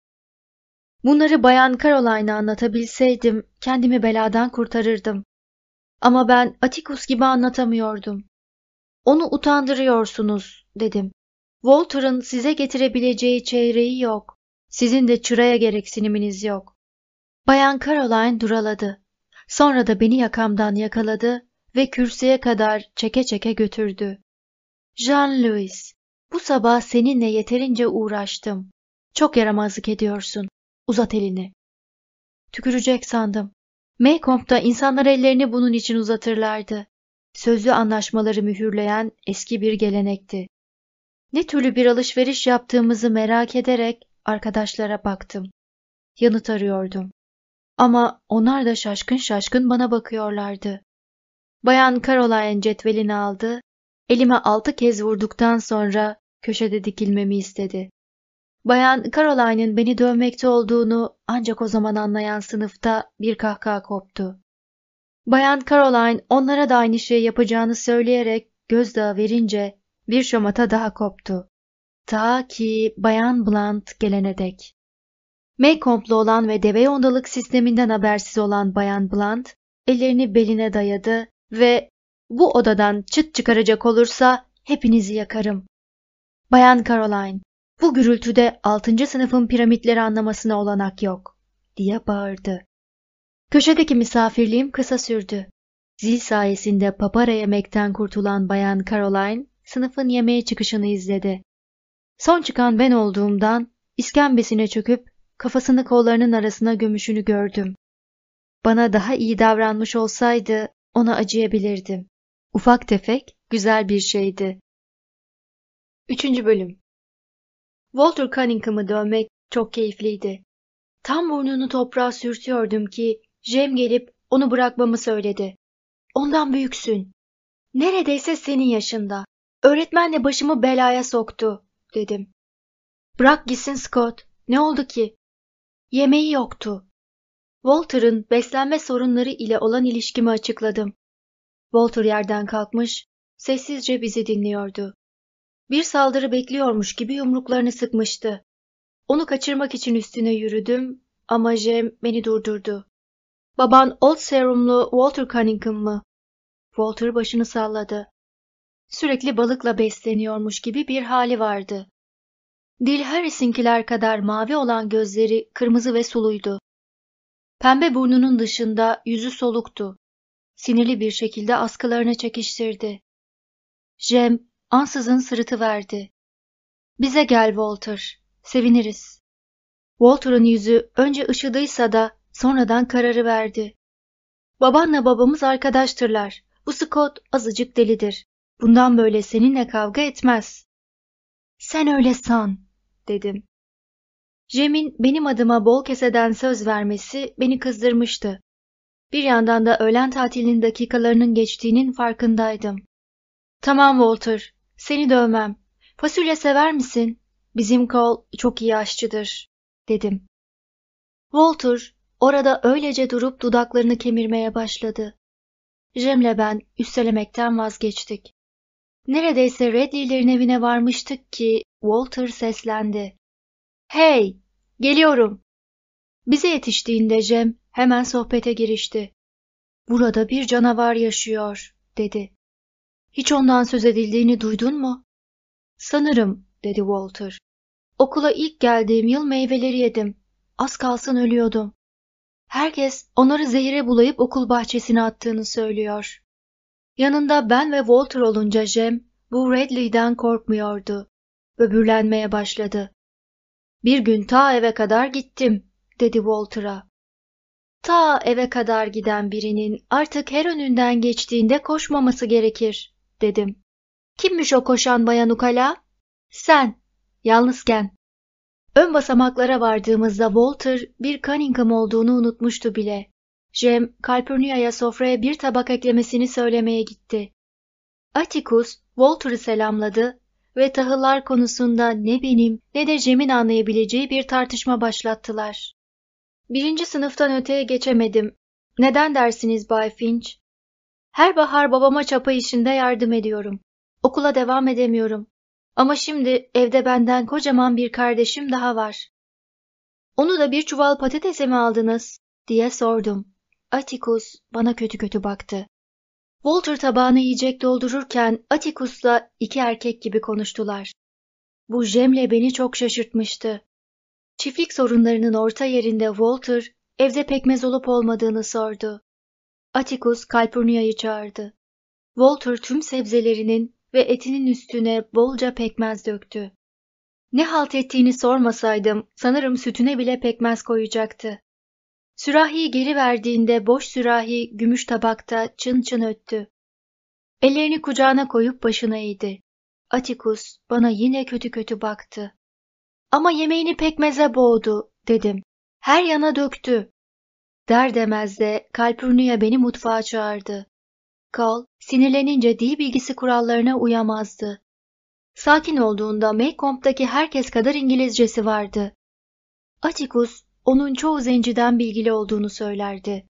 Bunları Bayan Caroline'a anlatabilseydim kendimi beladan kurtarırdım. Ama ben Atticus gibi anlatamıyordum. "Onu utandırıyorsunuz," dedim. "Walter'ın size getirebileceği çeyreği yok. Sizin de çıraya gereksiniminiz yok." Bayan Caroline duraladı. Sonra da beni yakamdan yakaladı ve kürsüye kadar çeke çeke götürdü. "Jean Louis, bu sabah seninle yeterince uğraştım. Çok yaramazlık ediyorsun. Uzat elini." Tükürecek sandım. Maycomb'da insanlar ellerini bunun için uzatırlardı. Sözlü anlaşmaları mühürleyen eski bir gelenekti. Ne türlü bir alışveriş yaptığımızı merak ederek arkadaşlara baktım. Yanıt arıyordum. Ama onlar da şaşkın şaşkın bana bakıyorlardı. Bayan Caroline cetvelini aldı, elime 6 kez vurduktan sonra köşede dikilmemi istedi. Bayan Caroline'ın beni dövmekte olduğunu ancak o zaman anlayan sınıfta bir kahkaha koptu. Bayan Caroline onlara da aynı şeyi yapacağını söyleyerek gözdağı verince bir şamata daha koptu. Ta ki Bayan Blunt gelene dek. Maycomb'lu olan ve deve yondalık sisteminden habersiz olan Bayan Blunt ellerini beline dayadı ve "Bu odadan çıt çıkaracak olursa hepinizi yakarım. Bayan Caroline, bu gürültüde 6. sınıfın piramitleri anlamasına olanak yok," diye bağırdı. Köşedeki misafirliğim kısa sürdü. Zil sayesinde papara yemekten kurtulan Bayan Caroline sınıfın yemeğe çıkışını izledi. Son çıkan ben olduğumdan iskembesine çöküp kafasını kollarının arasına gömüşünü gördüm. Bana daha iyi davranmış olsaydı ona acıyabilirdim. Ufak tefek, güzel bir şeydi. 3. Bölüm. Walter Cunningham'ı dövmek çok keyifliydi. Tam burnunu toprağa sürtüyordum ki Jem gelip onu bırakmamı söyledi. "Ondan büyüksün. Neredeyse senin yaşında. Öğretmenle başımı belaya soktu," dedim. "Bırak gitsin Scott. Ne oldu ki?" "Yemeği yoktu." Walter'ın beslenme sorunları ile olan ilişkimi açıkladım. Walter yerden kalkmış, sessizce bizi dinliyordu. Bir saldırı bekliyormuş gibi yumruklarını sıkmıştı. Onu kaçırmak için üstüne yürüdüm ama Jem beni durdurdu. "Baban Old Serumlu Walter Cunningham mı?" Walter başını salladı. Sürekli balıkla besleniyormuş gibi bir hali vardı. Dil Harris'inkiler kadar mavi olan gözleri kırmızı ve suluydu. Pembe burnunun dışında yüzü soluktu. Sinirli bir şekilde askılarını çekiştirdi. Jem ansızın sırıtıverdi. "Bize gel Walter, seviniriz." Walter'ın yüzü önce ışıdıysa da sonradan kararıverdi. "Babanla babamız arkadaştırlar. Bu Scott azıcık delidir. Bundan böyle seninle kavga etmez." "Sen öyle san," dedim. Jem'in benim adıma bol keseden söz vermesi beni kızdırmıştı. Bir yandan da öğlen tatilinin dakikalarının geçtiğinin farkındaydım. "Tamam Walter, seni dövmem. Fasulye sever misin? Bizim Cole çok iyi aşçıdır," dedim. Walter orada öylece durup dudaklarını kemirmeye başladı. Jem'le ben üstelemekten vazgeçtik. Neredeyse Redley'lerin evine varmıştık ki Walter seslendi. "Hey, geliyorum." Bize yetiştiğinde Jem hemen sohbete girişti. "Burada bir canavar yaşıyor," dedi. "Hiç ondan söz edildiğini duydun mu?" "Sanırım," dedi Walter. "Okula ilk geldiğim yıl meyveleri yedim. Az kalsın ölüyordum. Herkes onları zehire bulayıp okul bahçesine attığını söylüyor." Yanında ben ve Walter olunca Jem bu Redley'den korkmuyordu. Böbürlenmeye başladı. "Bir gün ta eve kadar gittim," dedi Walter'a. "Ta eve kadar giden birinin artık her önünden geçtiğinde koşmaması gerekir," dedim. "Kimmiş o koşan bayan ukala?" "Sen, yalnızken." Ön basamaklara vardığımızda Walter bir Cunningham olduğunu unutmuştu bile. Jem, Calpurnia'ya sofraya bir tabak eklemesini söylemeye gitti. Atticus, Walter'ı selamladı ve tahıllar konusunda ne benim ne de Jem'in anlayabileceği bir tartışma başlattılar. 1. sınıftan öteye geçemedim. Neden dersiniz Bay Finch? Her bahar babama çapa işinde yardım ediyorum. Okula devam edemiyorum. Ama şimdi evde benden kocaman bir kardeşim daha var. "Onu da bir çuval patatese mi aldınız?" diye sordum. Atticus bana kötü kötü baktı. Walter tabağını yiyecek doldururken Atticus'la 2 erkek gibi konuştular. Bu Jem'le beni çok şaşırtmıştı. Çiftlik sorunlarının orta yerinde Walter, evde pekmez olup olmadığını sordu. Atticus Calpurnia'yı çağırdı. Walter tüm sebzelerinin ve etinin üstüne bolca pekmez döktü. Ne halt ettiğini sormasaydım sanırım sütüne bile pekmez koyacaktı. Sürahiyi geri verdiğinde boş sürahi gümüş tabakta çın çın öttü. Ellerini kucağına koyup başına eğdi. Atticus bana yine kötü kötü baktı. "Ama yemeğini pekmeze boğdu," dedim. "Her yana döktü." Der demez de Calpurnia beni mutfağa çağırdı. Cole, sinirlenince dil bilgisi kurallarına uyamazdı. Sakin olduğunda Maycomb'daki herkes kadar İngilizcesi vardı. Atticus, onun çoğu zenciden bilgili olduğunu söylerdi.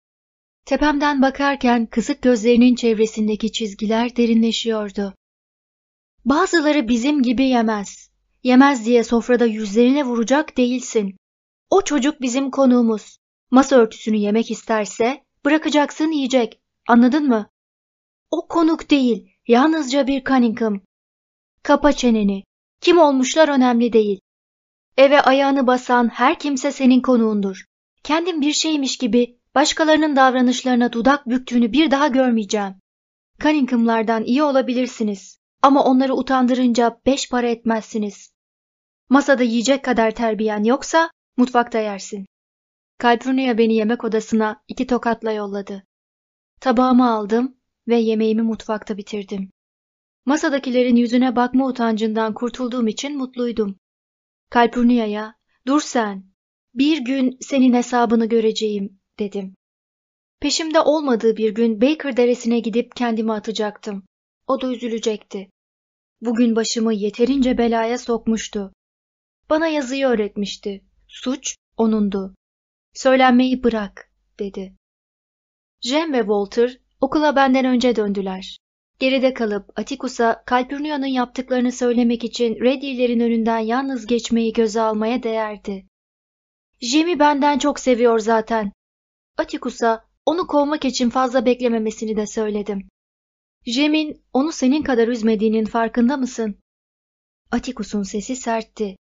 Tepemden bakarken kısık gözlerinin çevresindeki çizgiler derinleşiyordu. Bazıları bizim gibi yemez. Yemez diye sofrada yüzlerine vuracak değilsin. O çocuk bizim konuğumuz. Masa örtüsünü yemek isterse bırakacaksın yiyecek. Anladın mı? O konuk değil, yalnızca bir Cunningham. Kapa çeneni. Kim olmuşlar önemli değil. Eve ayağını basan her kimse senin konuğundur. Kendin bir şeymiş gibi başkalarının davranışlarına dudak büktüğünü bir daha görmeyeceğim. Cunningham'lardan iyi olabilirsiniz ama onları utandırınca 5 para etmezsiniz. Masada yiyecek kadar terbiyen yoksa mutfakta yersin. Calpurnia beni yemek odasına 2 tokatla yolladı. Tabağımı aldım ve yemeğimi mutfakta bitirdim. Masadakilerin yüzüne bakma utancından kurtulduğum için mutluydum. Calpurnia'ya, "Dur sen, bir gün senin hesabını göreceğim," dedim. Peşimde olmadığı bir gün Baker Deresi'ne gidip kendimi atacaktım. O da üzülecekti. Bugün başımı yeterince belaya sokmuştu. Bana yazıyı öğretmişti. Suç onundu. "Söylenmeyi bırak," dedi. Jem ve Walter okula benden önce döndüler. Geride kalıp Atticus'a Calpurnia'nın yaptıklarını söylemek için Reddy'lerin önünden yalnız geçmeyi göze almaya değerdi. "Jem'i benden çok seviyor zaten." Atticus'a onu kovmak için fazla beklememesini de söyledim. "Jem'in onu senin kadar üzmediğinin farkında mısın?" Atticus'un sesi sertti.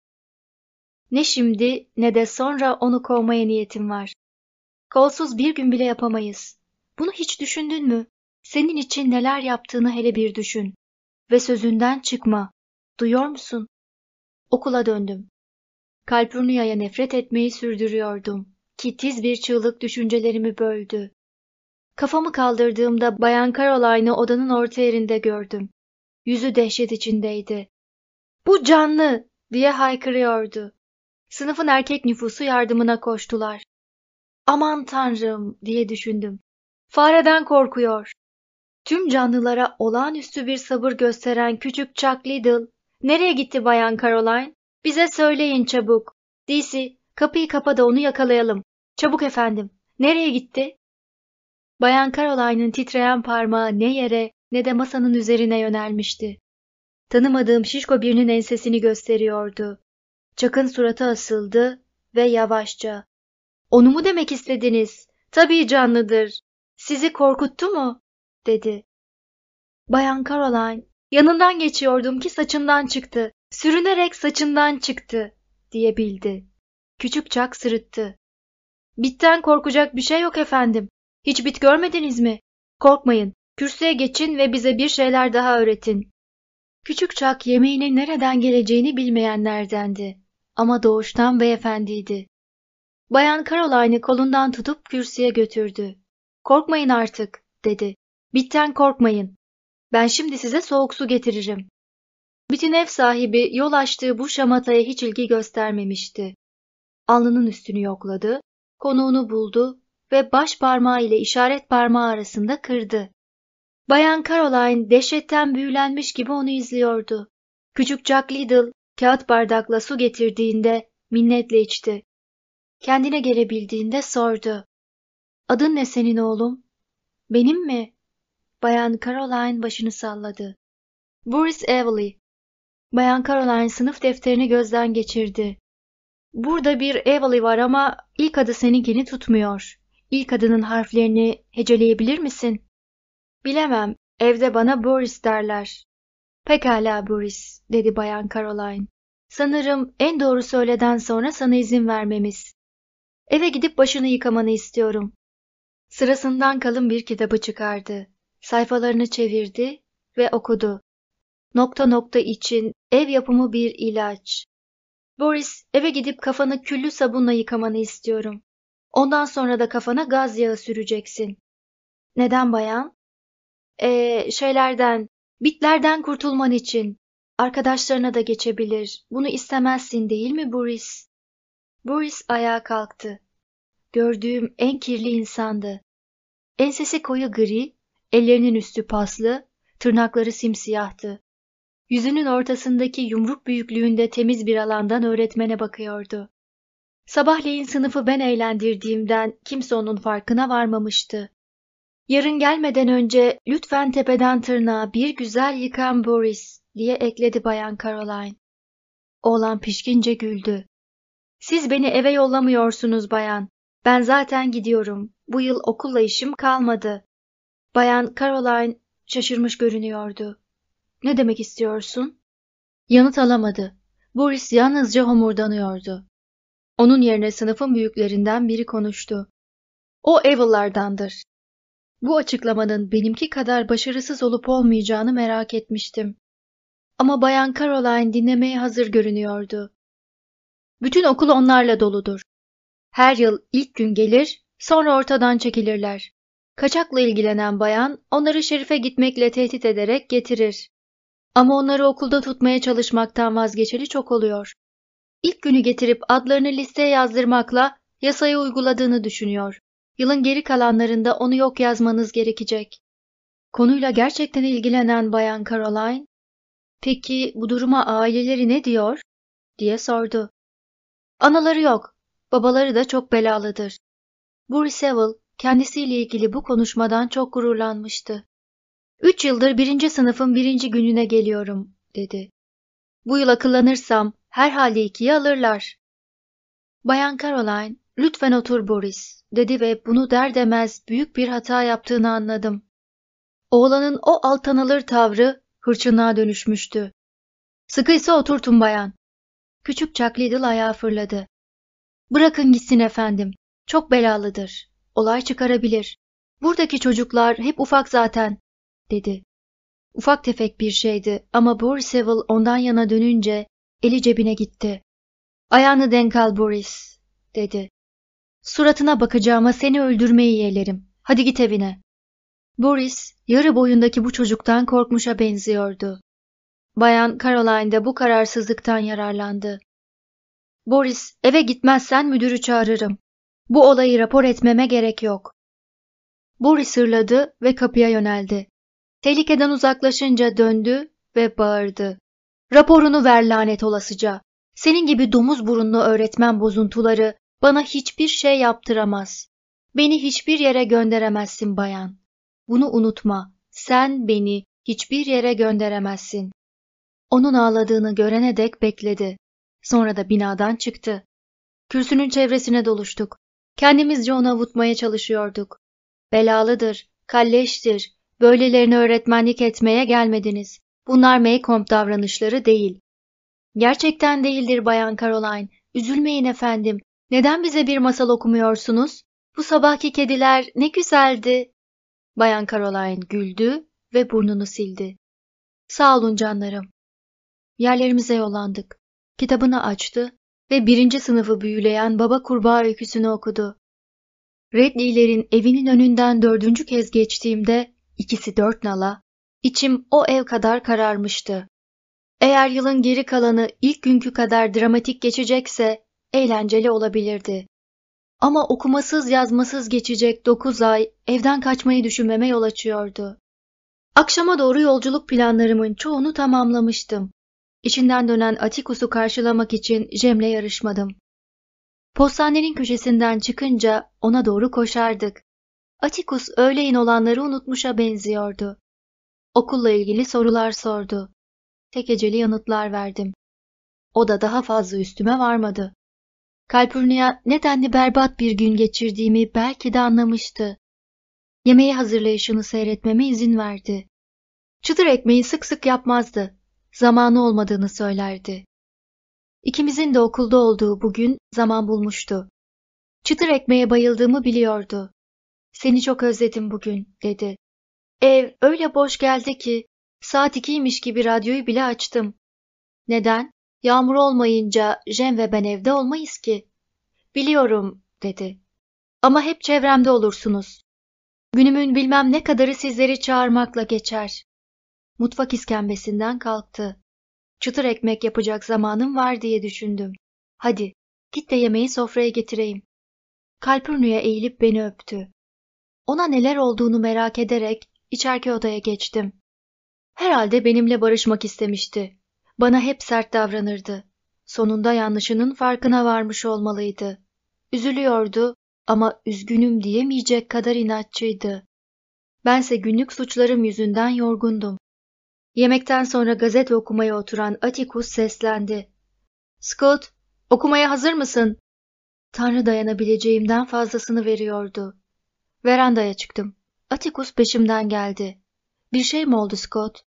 "Ne şimdi ne de sonra onu kovmaya niyetim var. Kolsuz bir gün bile yapamayız. Bunu hiç düşündün mü? Senin için neler yaptığını hele bir düşün. Ve sözünden çıkma. Duyuyor musun?" Okula döndüm. Calpurnia'ya nefret etmeyi sürdürüyordum. Ki tiz bir çığlık düşüncelerimi böldü. Kafamı kaldırdığımda Bayan Caroline'ı odanın orta yerinde gördüm. Yüzü dehşet içindeydi. "Bu canlı!" diye haykırıyordu. Sınıfın erkek nüfusu yardımına koştular. "Aman Tanrım!" diye düşündüm. "Fareden korkuyor." Tüm canlılara olağanüstü bir sabır gösteren küçük Chuck Liddell, "Nereye gitti Bayan Caroline? Bize söyleyin çabuk. Disi, kapıyı kapa da onu yakalayalım." "Çabuk efendim. Nereye gitti?" Bayan Caroline'ın titreyen parmağı ne yere ne de masanın üzerine yönelmişti. Tanımadığım şişko birinin ensesini gösteriyordu. Chuck'ın suratı asıldı ve yavaşça, "Onu mu demek istediniz? Tabii canlıdır. Sizi korkuttu mu?" dedi. Bayan Caroline, "Yanından geçiyordum ki saçından çıktı. Sürünerek saçından çıktı," diyebildi. Küçük Chuck sırıttı. "Bitten korkacak bir şey yok efendim. Hiç bit görmediniz mi? Korkmayın. Kürsüye geçin ve bize bir şeyler daha öğretin." Küçük Chuck yemeğinin nereden geleceğini bilmeyenlerdendi. Ama doğuştan beyefendiydi. Bayan Caroline'ı kolundan tutup kürsüye götürdü. "Korkmayın artık," dedi. "Bitten korkmayın. Ben şimdi size soğuk su getiririm." Bütün ev sahibi yol açtığı bu şamataya hiç ilgi göstermemişti. Alnının üstünü yokladı, konuğunu buldu ve baş parmağı ile işaret parmağı arasında kırdı. Bayan Caroline dehşetten büyülenmiş gibi onu izliyordu. Küçük Jack Liddell kağıt bardakla su getirdiğinde minnetle içti. Kendine gelebildiğinde sordu. "Adın ne senin oğlum?" "Benim mi?" Bayan Caroline başını salladı. "Boris Evely." Bayan Caroline sınıf defterini gözden geçirdi. "Burada bir Evely var ama ilk adı seninkini tutmuyor. İlk adının harflerini heceleyebilir misin?" "Bilemem. Evde bana Boris derler." "Pekala Boris," dedi Bayan Caroline. "Sanırım en doğrusu öğleden sonra sana izin vermemiz. Eve gidip başını yıkamanı istiyorum." Sırasından kalın bir kitabı çıkardı. Sayfalarını çevirdi ve okudu. Nokta nokta için ev yapımı bir ilaç. "Boris, eve gidip kafanı küllü sabunla yıkamanı istiyorum. Ondan sonra da kafana gaz yağı süreceksin." "Neden bayan?" Bitlerden kurtulman için. Arkadaşlarına da geçebilir. Bunu istemezsin değil mi Boris?" Boris ayağa kalktı. Gördüğüm en kirli insandı. Ensesi koyu gri, Ellerinin üstü paslı, tırnakları simsiyahtı. Yüzünün ortasındaki yumruk büyüklüğünde temiz bir alandan öğretmene bakıyordu. Sabahleyin sınıfı ben eğlendirdiğimden kimse onun farkına varmamıştı. Yarın gelmeden önce lütfen tepeden tırnağa bir güzel yıkan Boris diye ekledi Bayan Caroline. Oğlan pişkince güldü. Siz beni eve yollamıyorsunuz bayan. Ben zaten gidiyorum. Bu yıl okulla işim kalmadı. Bayan Caroline şaşırmış görünüyordu. Ne demek istiyorsun? Yanıt alamadı. Boris yalnızca homurdanıyordu. Onun yerine sınıfın büyüklerinden biri konuştu. O Evil'lardandır. Bu açıklamanın benimki kadar başarısız olup olmayacağını merak etmiştim. Ama Bayan Caroline dinlemeye hazır görünüyordu. Bütün okul onlarla doludur. Her yıl ilk gün gelir, sonra ortadan çekilirler. Kaçakla ilgilenen bayan onları şerife gitmekle tehdit ederek getirir. Ama onları okulda tutmaya çalışmaktan vazgeçeli çok oluyor. İlk günü getirip adlarını listeye yazdırmakla yasayı uyguladığını düşünüyor. Yılın geri kalanlarında onu yok yazmanız gerekecek. Konuyla gerçekten ilgilenen Bayan Caroline, "Peki bu duruma aileleri ne diyor?" diye sordu. Anaları yok, babaları da çok belalıdır. Boris Evil kendisiyle ilgili bu konuşmadan çok gururlanmıştı. 3 yıldır 1. sınıfın 1. gününe geliyorum, dedi. Bu yıl akıllanırsam herhalde 2'yi alırlar. Bayan Caroline, lütfen otur Boris, dedi ve bunu der demez büyük bir hata yaptığını anladım. Oğlanın o alttan alır tavrı hırçınlığa dönüşmüştü. Sıkıysa oturtun bayan. Küçük Chuck Liddell ayağa fırladı. Bırakın gitsin efendim. Çok belalıdır. Olay çıkarabilir. Buradaki çocuklar hep ufak zaten, dedi. Ufak tefek bir şeydi ama Boris Evil ondan yana dönünce eli cebine gitti. Ayağını denk al Boris, dedi. Suratına bakacağıma seni öldürmeyi yeğlerim. Hadi git evine. Boris, yarı boyundaki bu çocuktan korkmuşa benziyordu. Bayan Caroline de bu kararsızlıktan yararlandı. Boris, eve gitmezsen müdürü çağırırım. Bu olayı rapor etmeme gerek yok. Boris hırladı ve kapıya yöneldi. Tehlikeden uzaklaşınca döndü ve bağırdı. Raporunu ver lanet olasıca. Senin gibi domuz burunlu öğretmen bozuntuları bana hiçbir şey yaptıramaz. Beni hiçbir yere gönderemezsin bayan. Bunu unutma. Sen beni hiçbir yere gönderemezsin. Onun ağladığını görene dek bekledi. Sonra da binadan çıktı. Kürsünün çevresine doluştuk. Kendimizce onu avutmaya çalışıyorduk. Belalıdır, kalleştir, böylelerine öğretmenlik etmeye gelmediniz. Bunlar Maycomb davranışları değil. Gerçekten değildir Bayan Caroline. Üzülmeyin efendim. Neden bize bir masal okumuyorsunuz? Bu sabahki kediler ne güzeldi. Bayan Caroline güldü ve burnunu sildi. Sağ olun canlarım. Yerlerimize yollandık. Kitabını açtı ve 1. sınıfı büyüleyen Baba Kurbağa öyküsünü okudu. Redley'lerin evinin önünden 4. kez geçtiğimde, ikisi 4 nala, içim o ev kadar kararmıştı. Eğer yılın geri kalanı ilk günkü kadar dramatik geçecekse eğlenceli olabilirdi. Ama okumasız yazmasız geçecek 9 ay evden kaçmayı düşünmeme yol açıyordu. Akşama doğru yolculuk planlarımın çoğunu tamamlamıştım. İçinden dönen Atticus'u karşılamak için Jem'le yarışmadım. Postanenin köşesinden çıkınca ona doğru koşardık. Atticus öğleyin olanları unutmuşa benziyordu. Okulla ilgili sorular sordu. Tekeceli yanıtlar verdim. O da daha fazla üstüme varmadı. Calpurnia nedenli berbat bir gün geçirdiğimi belki de anlamıştı. Yemeği hazırlayışını seyretmeme izin verdi. Çıtır ekmeği sık sık yapmazdı. Zamanı olmadığını söylerdi. İkimizin de okulda olduğu bugün zaman bulmuştu. Çıtır ekmeğe bayıldığımı biliyordu. Seni çok özledim bugün, dedi. Ev öyle boş geldi ki saat 2'ymiş gibi radyoyu bile açtım. Neden? Yağmur olmayınca Jem ve ben evde olmayız ki. Biliyorum, dedi. Ama hep çevremde olursunuz. Günümün bilmem ne kadarı sizleri çağırmakla geçer. Mutfak iskembesinden kalktı. Çıtır ekmek yapacak zamanım var diye düşündüm. Hadi, git de yemeği sofraya getireyim. Calpurnia eğilip beni öptü. Ona neler olduğunu merak ederek içerki odaya geçtim. Herhalde benimle barışmak istemişti. Bana hep sert davranırdı. Sonunda yanlışının farkına varmış olmalıydı. Üzülüyordu ama üzgünüm diyemeyecek kadar inatçıydı. Bense günlük suçlarım yüzünden yorgundum. Yemekten sonra gazete okumaya oturan Atticus seslendi. "Scott, okumaya hazır mısın?" Tanrı dayanabileceğimden fazlasını veriyordu. Verandaya çıktım. Atticus peşimden geldi. "Bir şey mi oldu Scott?"